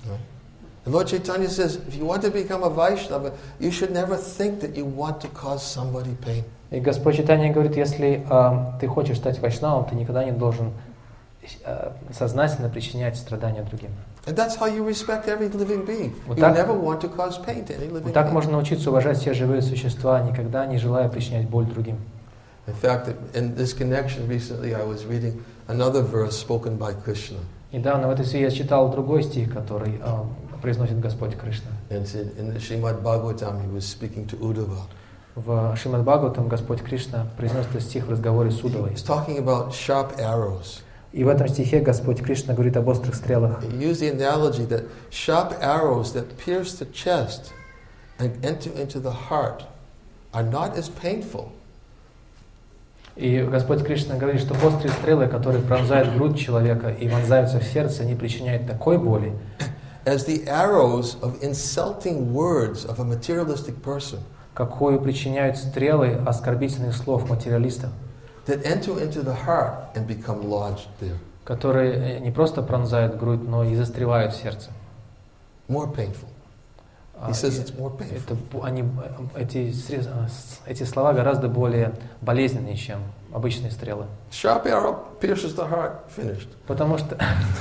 Speaker 1: And Lord Chaitanya says, if you want to become a Vaishnava, you should never think that you want to cause somebody pain.
Speaker 2: И Господь Чайтанья говорит, если ты хочешь стать вайшнавом, ты никогда не должен сознательно причинять страдания другим.
Speaker 1: And that's how you respect every living being.
Speaker 2: Вот
Speaker 1: You
Speaker 2: так,
Speaker 1: never want to cause pain to any living
Speaker 2: вот так
Speaker 1: being.
Speaker 2: можно научиться уважать все живые существа, никогда не желая причинять боль другим.
Speaker 1: In fact, in this connection recently I was reading another verse spoken by Krishna.
Speaker 2: Недавно в этой связи я читал другой стих, который произносит Господь Кришна.
Speaker 1: And in the Srimad Bhagavatam he was speaking to Uddhava.
Speaker 2: В Шримад Бхагаватам Господь Кришна произносит этот стих в разговоре с Уддавой.
Speaker 1: He's talking about sharp arrows.
Speaker 2: И в этом стихе Господь Кришна говорит об острых стрелах.
Speaker 1: He used the analogy that sharp arrows that pierce the chest and enter into the heart are not as painful.
Speaker 2: И Господь Кришна говорит, что острые стрелы, которые пронзают грудь человека и вонзаются в сердце, не причиняют такой боли,
Speaker 1: as the arrows of insulting words of a materialistic person
Speaker 2: какую причиняют стрелы оскорбительных слов материалистов,
Speaker 1: that enter into the heart and become lodged there.
Speaker 2: которые не просто пронзают грудь, но и застревают в сердце.
Speaker 1: More painful. He says it's more painful.
Speaker 2: Эти слова гораздо более болезненные, чем обычные стрелы.
Speaker 1: Sharp arrow pierces the heart, finished.
Speaker 2: Потому что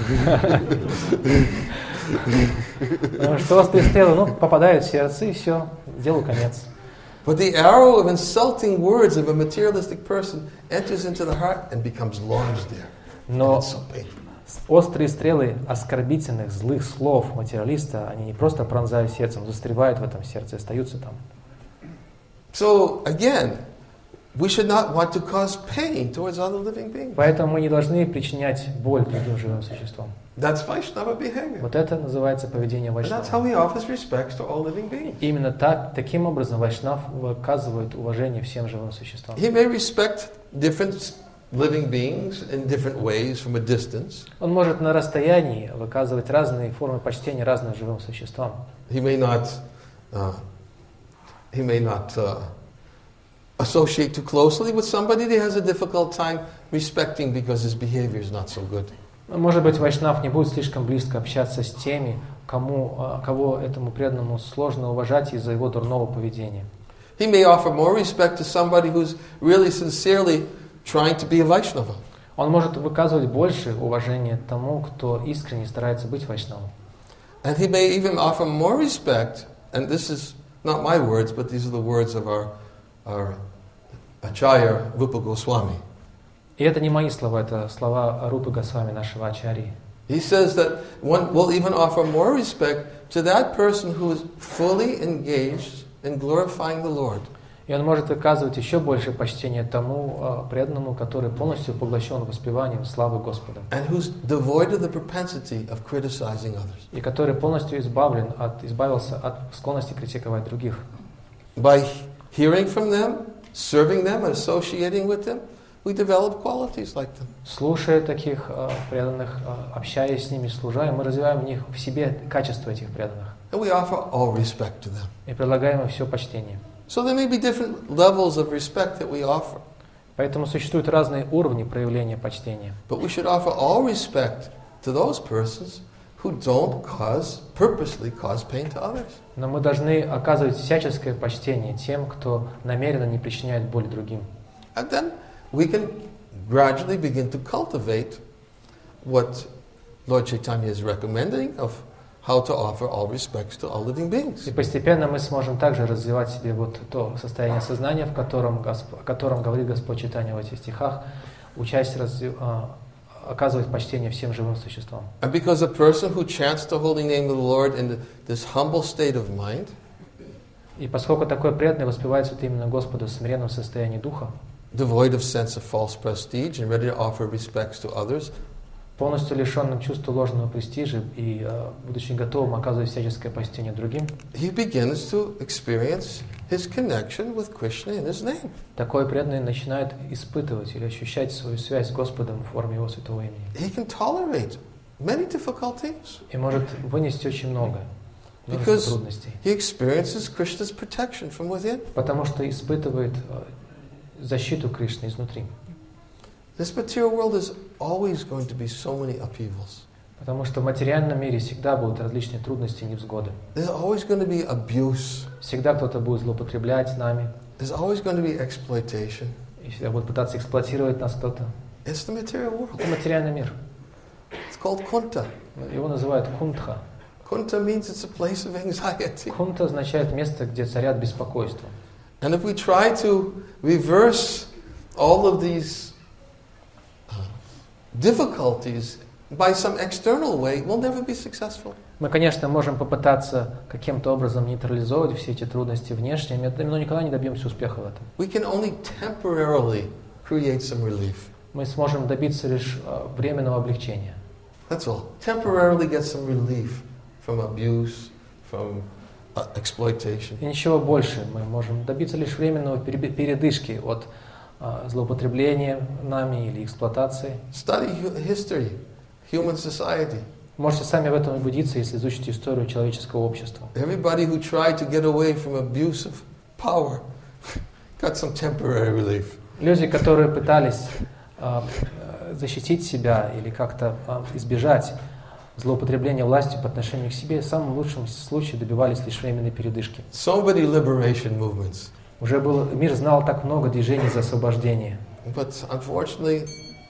Speaker 2: острые стрелы попадают в сердце, и все, делу конец.
Speaker 1: But the arrow of insulting words of a materialistic person enters into the heart and becomes lodged there.
Speaker 2: Но
Speaker 1: And it's so painful.
Speaker 2: острые стрелы оскорбительных, злых слов материалиста, они не просто пронзают сердцем, застревают в этом сердце и остаются там.
Speaker 1: So again, we should not want to cause pain towards other living beings.
Speaker 2: Поэтому мы не должны причинять боль другим живым существам.
Speaker 1: That's Vaishnava behavior.
Speaker 2: Вот это называется поведение
Speaker 1: And that's
Speaker 2: вайшнава.
Speaker 1: how he offers respects to all living beings.
Speaker 2: Именно таким образом вайшнав выказывает уважение всем живым существам.
Speaker 1: He may respect different living beings in different ways from a distance.
Speaker 2: Он может на расстоянии выказывать разные формы почтения разным живым существам.
Speaker 1: He may not associate too closely with somebody that he has a difficult time respecting because his behavior is not so good.
Speaker 2: Может быть, вайшнав не будет слишком близко общаться с теми, кого этому преданному сложно уважать из-за его дурного поведения.
Speaker 1: He may offer more respect to somebody who's really sincerely trying to be a Vaishnava.
Speaker 2: Он может выказывать больше уважения тому, кто искренне старается быть вайшнавом.
Speaker 1: And he may even offer more respect, and this is not my words, but these are the words of our Acharya Rupa Goswami.
Speaker 2: И это не мои слова, это слова Рупы Госвами, нашего ачарьи.
Speaker 1: He says that one will even offer more respect to that person who is fully engaged in glorifying the Lord.
Speaker 2: И он может выказывать еще больше почтения тому преданному, который полностью поглощен воспеванием славы Господа.
Speaker 1: And who's devoid of the propensity of criticizing others.
Speaker 2: И который полностью избавился от склонности критиковать других.
Speaker 1: By hearing from them, serving them, and associating with them, we develop qualities like them.
Speaker 2: Слушая таких преданных, общаясь с ними, служа, мы развиваем в себе качество этих преданных.
Speaker 1: And we offer all respect to them.
Speaker 2: И предлагаем им все почтение.
Speaker 1: So there may be different levels of respect that we offer.
Speaker 2: Поэтому существуют разные уровни проявления почтения.
Speaker 1: But we should offer all respect to those persons who don't purposely cause pain to others.
Speaker 2: Но мы должны оказывать всяческое почтение тем, кто намеренно не причиняет боль другим.
Speaker 1: And then we can gradually begin to cultivate what Lord Chaitanya is recommending of how to offer all respects to all living beings.
Speaker 2: И постепенно мы сможем также развивать в себе вот то состояние сознания, о котором говорит Господь Чайтанья в этих стихах, учась оказывать почтение всем живым существам.
Speaker 1: And because a person who chants the holy name of the Lord in this humble state of mind,
Speaker 2: и поскольку такой преданный воспевает святое имя Господа в смиренном состоянии духа,
Speaker 1: devoid of sense of false prestige and ready to offer respects to others,
Speaker 2: полностью лишенным чувства ложного престижа и будучи готовым оказывать всяческое почтение другим,
Speaker 1: he begins to experience his connection with Krishna in his name.
Speaker 2: такой преданный начинает испытывать или ощущать свою связь с Господом в форме Его святого имени.
Speaker 1: He can tolerate many difficulties
Speaker 2: И может вынести очень много
Speaker 1: because
Speaker 2: трудностей,
Speaker 1: he experiences Krishna's protection from within.
Speaker 2: потому что испытывает защиту Кришны изнутри.
Speaker 1: This material world is always going to be so many upheavals.
Speaker 2: Потому что в материальном мире всегда будут различные трудности и невзгоды.
Speaker 1: There's always going to be abuse.
Speaker 2: Всегда кто-то будет злоупотреблять нами.
Speaker 1: There's always going to be exploitation.
Speaker 2: И всегда будет пытаться эксплуатировать нас кто-то.
Speaker 1: It's the material world.
Speaker 2: Это материальный мир.
Speaker 1: It's called kunta.
Speaker 2: Его называют кунтха.
Speaker 1: Kunta means it's a place of anxiety.
Speaker 2: Кунта означает место, где царят беспокойство.
Speaker 1: And if we try to reverse all of these difficulties by some external way, we'll never be successful.
Speaker 2: Мы, конечно, можем попытаться каким-то образом нейтрализовать все эти трудности внешними методами, но никогда не добьемся успеха в этом.
Speaker 1: We can only temporarily create some relief.
Speaker 2: Мы сможем добиться лишь временного облегчения.
Speaker 1: That's all. Temporarily get some relief from abuse, from exploitation.
Speaker 2: И ничего больше. Мы можем добиться лишь временного передышки от злоупотребления нами или эксплуатации.
Speaker 1: Study history, human society.
Speaker 2: Можете сами в этом убедиться, если изучите историю человеческого общества.
Speaker 1: Everybody who tried to get away from abuse of power got some temporary relief.
Speaker 2: Люди, которые пытались защитить себя или как-то избежать злоупотребления властью по отношению к себе, в самом лучшем случае добивались лишь временной передышки.
Speaker 1: So many liberation movements.
Speaker 2: Уже мир знал так много движений за освобождение.
Speaker 1: But unfortunately,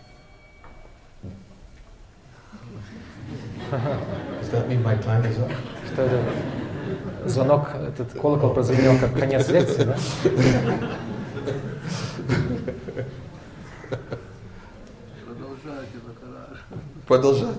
Speaker 1: does that mean my time is up?
Speaker 2: Что это? Звонок, этот колокол прозвенел как конец лекции, да?
Speaker 1: Продолжать.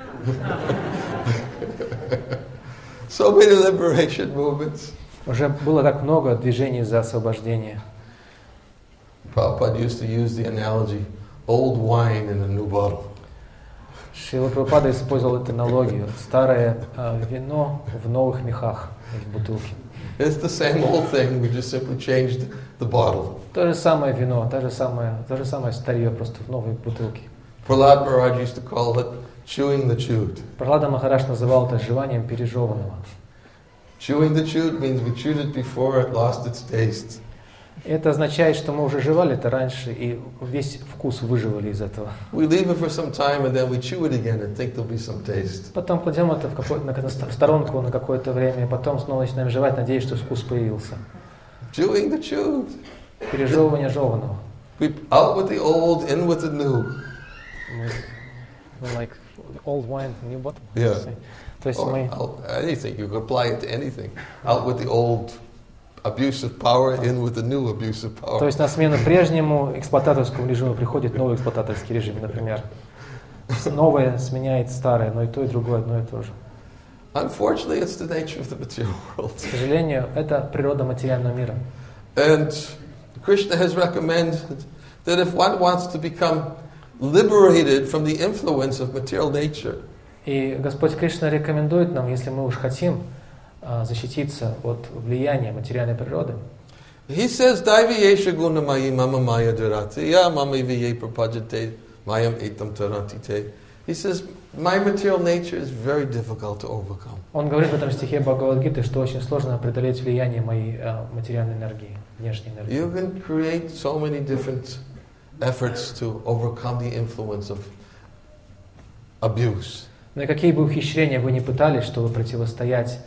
Speaker 1: So many liberation movements.
Speaker 2: Уже было так много движений за освобождение.
Speaker 1: Prabhupada used to use the analogy, old wine in a new bottle.
Speaker 2: Шрила Прабхупада использовал эту аналогию. Старое вино в новых мехах или в бутылке.
Speaker 1: It's the same old thing, we just simply changed the bottle.
Speaker 2: То же самое вино, то же самое старье, просто в новой бутылке.
Speaker 1: Prahlad Maharaj used to call it chewing the chewed.
Speaker 2: Прахлада Махарадж называл это жеванием пережеванного.
Speaker 1: Chewing the chewed means we chewed it before it lost its taste.
Speaker 2: Это означает, что мы уже жевали это раньше и весь вкус выживали из этого.
Speaker 1: We leave it for some time and then we chew it again and think there'll be some taste.
Speaker 2: Потом кладем это в сторонку на какое-то время, и потом снова начинаем жевать, надеясь, что вкус появился.
Speaker 1: Chewing the chewed.
Speaker 2: Пережевывание жеванного.
Speaker 1: We out with the old, in with the new.
Speaker 2: Like old wine, new bottle.
Speaker 1: Yeah.
Speaker 2: То есть мы...
Speaker 1: Anything, you can apply it to anything. Out with the old abusive power, in with the new abusive power.
Speaker 2: То есть на смену прежнему эксплуататорскому режиму приходит новый эксплуататорский режим, например. Новое сменяет старое, но и то, и другое одно и то же.
Speaker 1: Unfortunately, it's the nature of the material world.
Speaker 2: К сожалению, это природа материального мира.
Speaker 1: And Krishna has recommended that if one wants to become liberated from the influence of material nature,
Speaker 2: и Господь Кришна рекомендует нам, если мы уж хотим защититься от влияния материальной природы,
Speaker 1: He says, Daiviyesha gunamayi mama maya durati, ya mama viye prapajate, mayam etam taratite. He says, my material nature is very difficult to overcome.
Speaker 2: Он говорит в этом стихе Бхагавад-гиты, что очень сложно преодолеть влияние моей материальной энергии, внешней энергии.
Speaker 1: You can create so many different efforts to overcome the influence of abuse.
Speaker 2: Но и какие бы ухищрения вы ни пытались, чтобы противостоять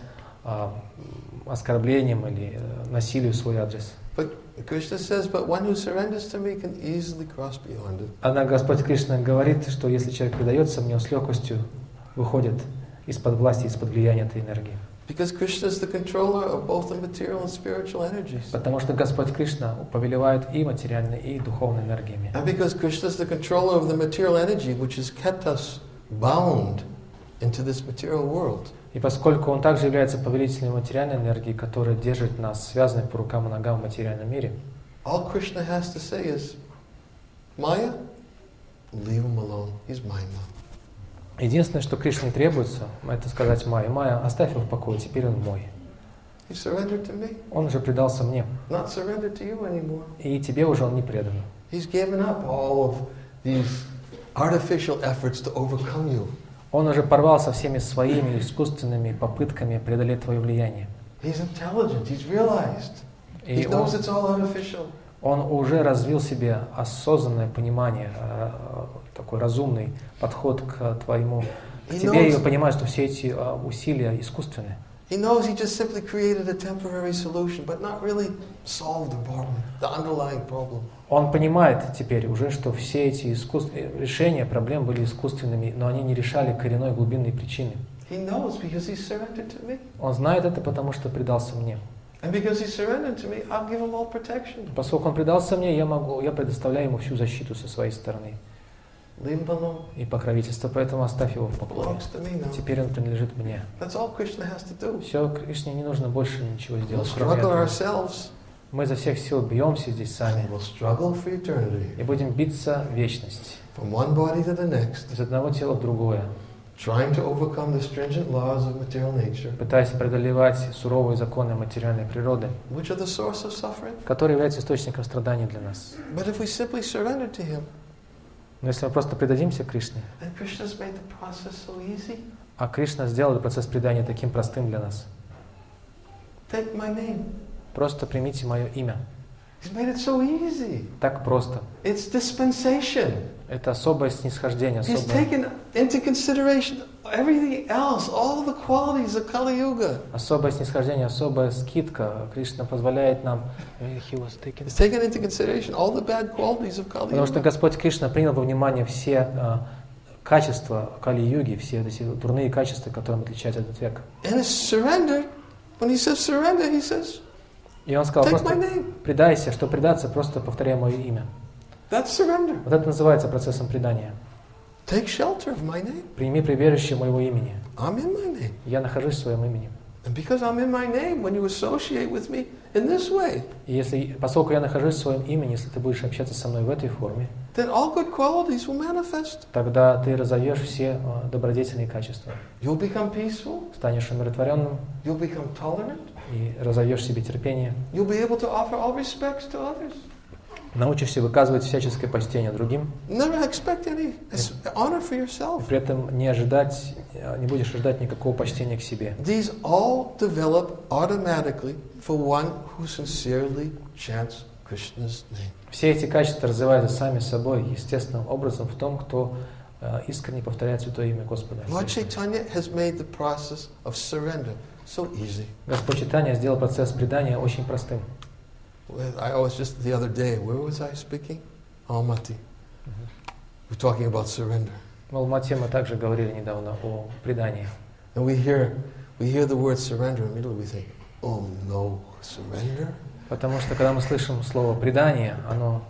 Speaker 2: оскорблениям или насилию в свой адрес.
Speaker 1: But Krishna says, but one who surrenders to me can easily cross beyond it.
Speaker 2: Однако Господь Кришна говорит, что если человек предается мне, он с легкостью выходит из-под власти, из-под влияния этой энергии.
Speaker 1: Because Krishna is the controller of both the material and spiritual energies.
Speaker 2: Потому что Господь Кришна повелевает и материальной, и духовной энергиями.
Speaker 1: And because Krishna is the controller of the material energy, which has kept us bound into this material world.
Speaker 2: И поскольку Он также является повелителем материальной энергии, которая держит нас связанными по рукам и ногам в материальном мире,
Speaker 1: all Krishna has to say is, Maya, leave him alone. He's mine now.
Speaker 2: единственное, что Кришне требуется, это сказать Майя: Майя, оставь его в покое, теперь он мой.
Speaker 1: He surrendered to me,
Speaker 2: Он уже предался мне,
Speaker 1: not surrendered to you anymore.
Speaker 2: и тебе уже он не предан.
Speaker 1: He's given up all of these artificial efforts to overcome you.
Speaker 2: Он уже порвал со всеми своими искусственными попытками преодолеть твое влияние.
Speaker 1: He's intelligent. He's realized. He knows it's all artificial.
Speaker 2: Он уже развил в себе осознанное понимание, такой разумный подход к твоему тебе, я понимаю, что все эти усилия искусственны.
Speaker 1: He knows he just simply created a temporary solution, but not really solved the problem, the underlying problem.
Speaker 2: Он понимает теперь уже, что все эти решения проблем были искусственными, но они не решали коренной глубинной причины.
Speaker 1: He knows because he surrendered to me.
Speaker 2: Он знает это, потому что предался мне.
Speaker 1: And because he surrendered to me, I'll give him all protection.
Speaker 2: Поскольку он предался мне, я предоставляю ему всю защиту со своей стороны.
Speaker 1: Leave him alone.
Speaker 2: И покровительство, поэтому оставь его в покое.
Speaker 1: Belongs to me now.
Speaker 2: Теперь он принадлежит мне.
Speaker 1: That's all Krishna has to do.
Speaker 2: Все, Кришне не нужно больше ничего
Speaker 1: We'll
Speaker 2: сделать, кроме
Speaker 1: struggle
Speaker 2: этого.
Speaker 1: ourselves.
Speaker 2: Мы за всех сил бьемся здесь сами
Speaker 1: We'll struggle for eternity.
Speaker 2: и будем биться в вечность,
Speaker 1: From one body to the next,
Speaker 2: из одного тела в другое,
Speaker 1: trying to overcome the stringent laws of material nature,
Speaker 2: пытаясь преодолевать суровые законы материальной природы,
Speaker 1: which are the source of suffering.
Speaker 2: которые являются источником страданий для нас.
Speaker 1: But if we simply surrender to him,
Speaker 2: Но если мы просто предадимся Кришне,
Speaker 1: and Krishna's made the process so easy,
Speaker 2: а Кришна сделал этот процесс предания таким простым для нас,
Speaker 1: take my name.
Speaker 2: просто примите мое имя.
Speaker 1: He's made it so easy.
Speaker 2: Так просто.
Speaker 1: It's dispensation.
Speaker 2: Это особое снисхождение,
Speaker 1: He's
Speaker 2: особое,
Speaker 1: taken into consideration everything else, all the qualities of Kali Yuga.
Speaker 2: особое снисхождение, особая скидка. Кришна позволяет нам...
Speaker 1: He's taken into consideration all the bad qualities of Kali
Speaker 2: Потому что
Speaker 1: Yuga.
Speaker 2: Господь Кришна принял во внимание все качества Кали-юги, все эти дурные качества, которым отличается этот век.
Speaker 1: And it's surrender. When he says surrender, he says,
Speaker 2: И Он сказал,
Speaker 1: take
Speaker 2: просто
Speaker 1: my name.
Speaker 2: предайся, что предаться, просто повторяй мое имя.
Speaker 1: That's surrender.
Speaker 2: Вот это называется процессом предания.
Speaker 1: Take shelter of my name.
Speaker 2: Прими прибежище моего имени.
Speaker 1: I'm in my name.
Speaker 2: Я нахожусь в своем имени.
Speaker 1: And because I'm in my name, when you associate with me in this way,
Speaker 2: И поскольку я нахожусь в своем имени, если ты будешь общаться со мной в этой форме,
Speaker 1: then all good qualities will manifest.
Speaker 2: тогда ты разовьешь все добродетельные качества.
Speaker 1: You'll become peaceful.
Speaker 2: Станешь умиротворенным
Speaker 1: You'll become tolerant.
Speaker 2: и разовьешь себе терпение.
Speaker 1: You'll be able to offer all respects to others.
Speaker 2: Научишься выказывать всяческое почтение другим.
Speaker 1: Never expect any honor for yourself.
Speaker 2: При этом не будешь ожидать никакого почтения к себе.
Speaker 1: These all develop automatically for one who sincerely chants Krishna's name.
Speaker 2: Все эти качества развиваются сами собой, естественным образом, в том, кто искренне повторяет святое имя Господа.
Speaker 1: Lord Chaitanya has made the process of surrender so easy.
Speaker 2: Господь Чайтанья сделал процесс предания очень простым.
Speaker 1: I was just the other day, where was I speaking? Almaty. We're talking about surrender.
Speaker 2: В Алмате мы также говорили недавно о предании.
Speaker 1: And we hear the word surrender, immediately we think, oh no, surrender?
Speaker 2: Потому что когда мы слышим слово предание, оно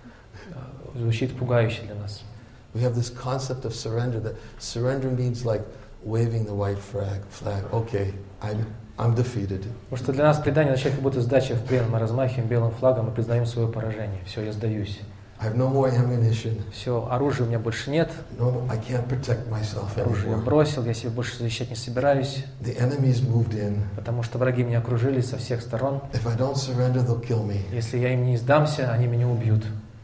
Speaker 2: звучит пугающе для нас.
Speaker 1: We have this concept of surrender, that surrender means like waving the white flag. Okay, I'm defeated.
Speaker 2: Потому что для нас предание означает как будто сдача в плен. Мы размахиваем белым флагом и признаем свое поражение. Все, я сдаюсь.
Speaker 1: I have no more ammunition.
Speaker 2: Все, оружия у меня больше нет.
Speaker 1: No, I can't protect myself
Speaker 2: Оружие я
Speaker 1: anymore.
Speaker 2: бросил, я себя больше защищать не собираюсь.
Speaker 1: The enemies moved in.
Speaker 2: Потому что враги меня окружили со всех сторон.
Speaker 1: If I don't surrender, they'll kill me.
Speaker 2: Если я им не сдамся, они меня убьют.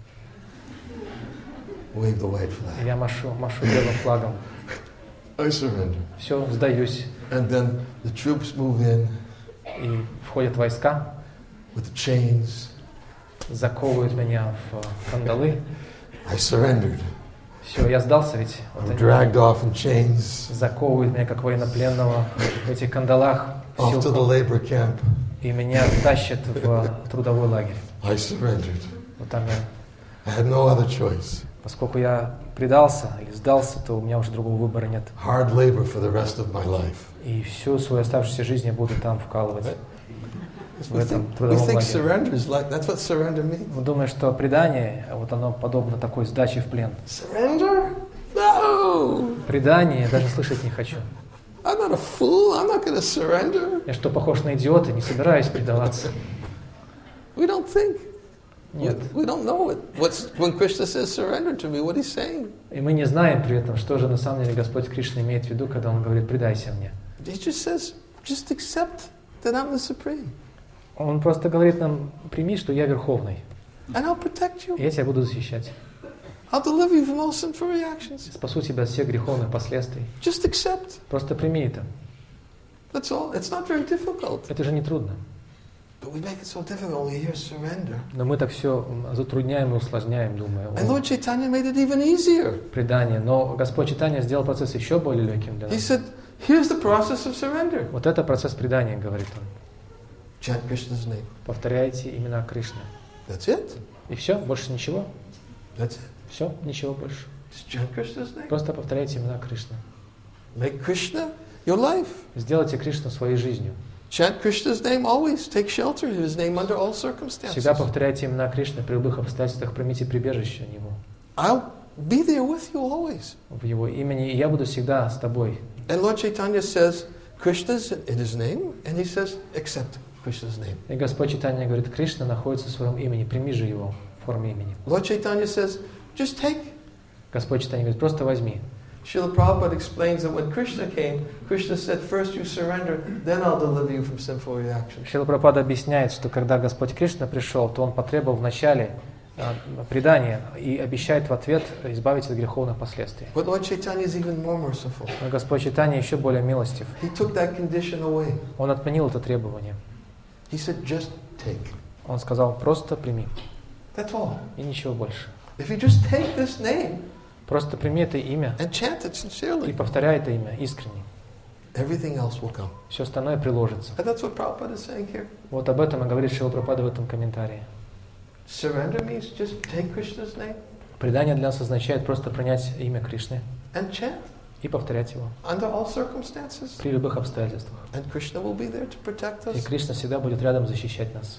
Speaker 1: Wave the white flag.
Speaker 2: Я машу белым флагом.
Speaker 1: I surrender.
Speaker 2: Все, сдаюсь.
Speaker 1: And then the troops move in
Speaker 2: И входят войска,
Speaker 1: with the chains.
Speaker 2: заковывают меня в кандалы.
Speaker 1: I surrendered.
Speaker 2: Все, я сдался ведь. Вот
Speaker 1: I'm
Speaker 2: они
Speaker 1: dragged off in chains
Speaker 2: заковывают меня как военнопленного в этих кандалах
Speaker 1: off to the
Speaker 2: силком,
Speaker 1: labor camp.
Speaker 2: и меня тащат в трудовой лагерь.
Speaker 1: I surrendered.
Speaker 2: Вот там я,
Speaker 1: I had no other choice.
Speaker 2: поскольку я предался или сдался, то у меня уже другого выбора нет.
Speaker 1: Hard labor for the rest of my life.
Speaker 2: И всю свою оставшуюся жизнь я буду там вкалывать. В этом
Speaker 1: We
Speaker 2: трудовом
Speaker 1: think
Speaker 2: лагере.
Speaker 1: surrender is like, that's what surrender means.
Speaker 2: Мы думаем, что предание, вот оно подобно такой сдаче в плен.
Speaker 1: Surrender? No!
Speaker 2: Предание я даже слышать не хочу.
Speaker 1: I'm not a fool. I'm not going to surrender.
Speaker 2: Я что, похож на идиота? Не собираюсь предаваться.
Speaker 1: We don't think.
Speaker 2: Нет.
Speaker 1: We don't know it. When Krishna says surrender to me, what he's saying?
Speaker 2: И мы не знаем при этом, что же на самом деле Господь Кришна имеет в виду, когда Он говорит «предайся мне».
Speaker 1: He just says, just accept that I'm the supreme.
Speaker 2: Он просто говорит нам «прими, что я Верховный,
Speaker 1: And I'll protect you.
Speaker 2: и я тебя буду защищать.
Speaker 1: I'll deliver you from all sinful reactions.
Speaker 2: Спасу тебя от всех греховных последствий.
Speaker 1: Just accept.
Speaker 2: Просто прими это.
Speaker 1: That's all. It's not very difficult.
Speaker 2: Это же не трудно.
Speaker 1: But we make it so difficult when we hear surrender.
Speaker 2: Но мы так все затрудняем и усложняем, думая
Speaker 1: And
Speaker 2: о
Speaker 1: Lord Chaitanya made it even easier.
Speaker 2: предании. Но Господь Чайтанья сделал процесс еще более легким для
Speaker 1: He
Speaker 2: нас.
Speaker 1: said, here's the process of surrender.
Speaker 2: Вот это процесс предания, говорит он.
Speaker 1: Chant Krishna's name.
Speaker 2: Повторяйте имена Кришны.
Speaker 1: That's it.
Speaker 2: И все, больше ничего.
Speaker 1: That's it.
Speaker 2: Все, ничего больше.
Speaker 1: Just chant Krishna's name.
Speaker 2: Просто повторяйте имена Кришны.
Speaker 1: Make Krishna your life.
Speaker 2: Сделайте Кришну своей жизнью.
Speaker 1: Chant Krishna's name always. Take shelter in His name under all circumstances.
Speaker 2: Всегда повторяйте имена Кришны при любых обстоятельствах, примите прибежище в Него.
Speaker 1: I'll be there with you always.
Speaker 2: В Его имени, и я буду всегда с тобой.
Speaker 1: And Lord Chaitanya says, Krishna's in His name, and He says, accept Krishna's name.
Speaker 2: И Господь Чайтанья говорит, Кришна находится в своем имени, прими же его в форме имени.
Speaker 1: Lord Chaitanya says, just take.
Speaker 2: Господь Чайтанья говорит, просто возьми.
Speaker 1: Srila Prabhupada explains that when Krishna came, Krishna said, first you surrender, then I'll deliver you from sinful reaction.
Speaker 2: Шрила Прабхупада объясняет, что когда Господь Кришна пришел, то Он потребовал вначале предания и обещает в ответ избавить от греховных последствий.
Speaker 1: But Lord Chaitanya is even more merciful.
Speaker 2: Но Господь Чайтанья еще более милостив.
Speaker 1: He took that condition away.
Speaker 2: Он отменил это требование.
Speaker 1: He said, just take.
Speaker 2: Он сказал, просто прими.
Speaker 1: That's all.
Speaker 2: И ничего больше.
Speaker 1: If you just take this name
Speaker 2: Просто прими это имя
Speaker 1: and chant it
Speaker 2: и
Speaker 1: sincerely,
Speaker 2: повторяй это имя искренне.
Speaker 1: everything else will come.
Speaker 2: Все остальное приложится.
Speaker 1: And that's what Prabhupada is saying here.
Speaker 2: Вот об этом и говорит Шрила Прабхупада в этом комментарии.
Speaker 1: Surrender means just take Krishna's name
Speaker 2: Предание для нас означает просто принять имя Кришны
Speaker 1: and chant
Speaker 2: и повторять его
Speaker 1: under all circumstances.
Speaker 2: при любых обстоятельствах.
Speaker 1: And Krishna will be there to protect
Speaker 2: И
Speaker 1: us.
Speaker 2: Кришна всегда будет рядом защищать нас.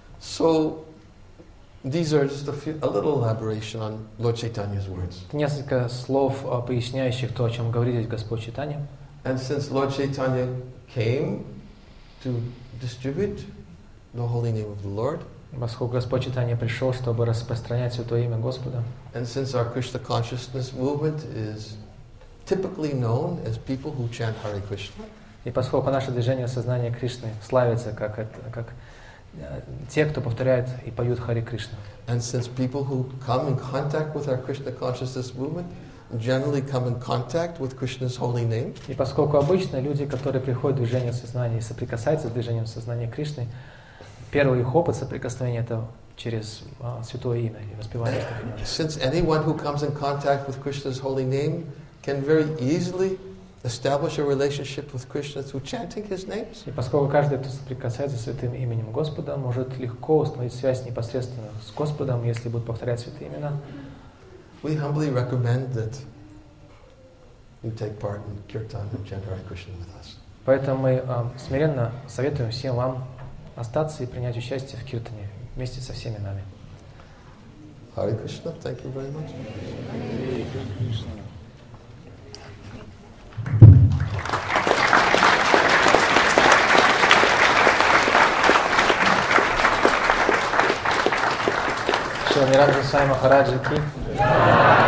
Speaker 1: So, these are just a little elaboration on Lord Chaitanya's words.
Speaker 2: Несколько слов, поясняющих то, о чем говорит здесь Господь Чайтанья.
Speaker 1: And since Lord Chaitanya came to distribute the holy name of the Lord,
Speaker 2: Поскольку Господь Чайтанья пришел, чтобы распространять святое имя Господа,
Speaker 1: and since our Krishna consciousness movement is typically known as people who chant Hare Krishna,
Speaker 2: и поскольку наше движение сознания Кришны славится как те, кто повторяет и поют Харе Кришна,
Speaker 1: and since people who come in contact with our Krishna consciousness movement generally come in contact with Krishna's holy name,
Speaker 2: и поскольку обычно люди, которые приходят в движение сознания и соприкасаются с движением сознания Кришны, первый их опыт соприкосновения это через святое имя и воспевание этих имен.
Speaker 1: since anyone who comes in contact with Krishna's holy name can very easily establish a relationship with Krishna through chanting His names,
Speaker 2: И поскольку каждый, кто соприкасается с святым именем Господа, может легко установить связь непосредственно с Господом, если будет повторять святые имена,
Speaker 1: we humbly recommend that you take part in Kirtan and chant Hare Krishna with us.
Speaker 2: поэтому мы смиренно советуем всем вам остаться и принять участие в Киртане вместе со всеми нами.
Speaker 1: Hare Krishna, thank you very much.
Speaker 2: Шри Ниранджан Свами Махараджи ки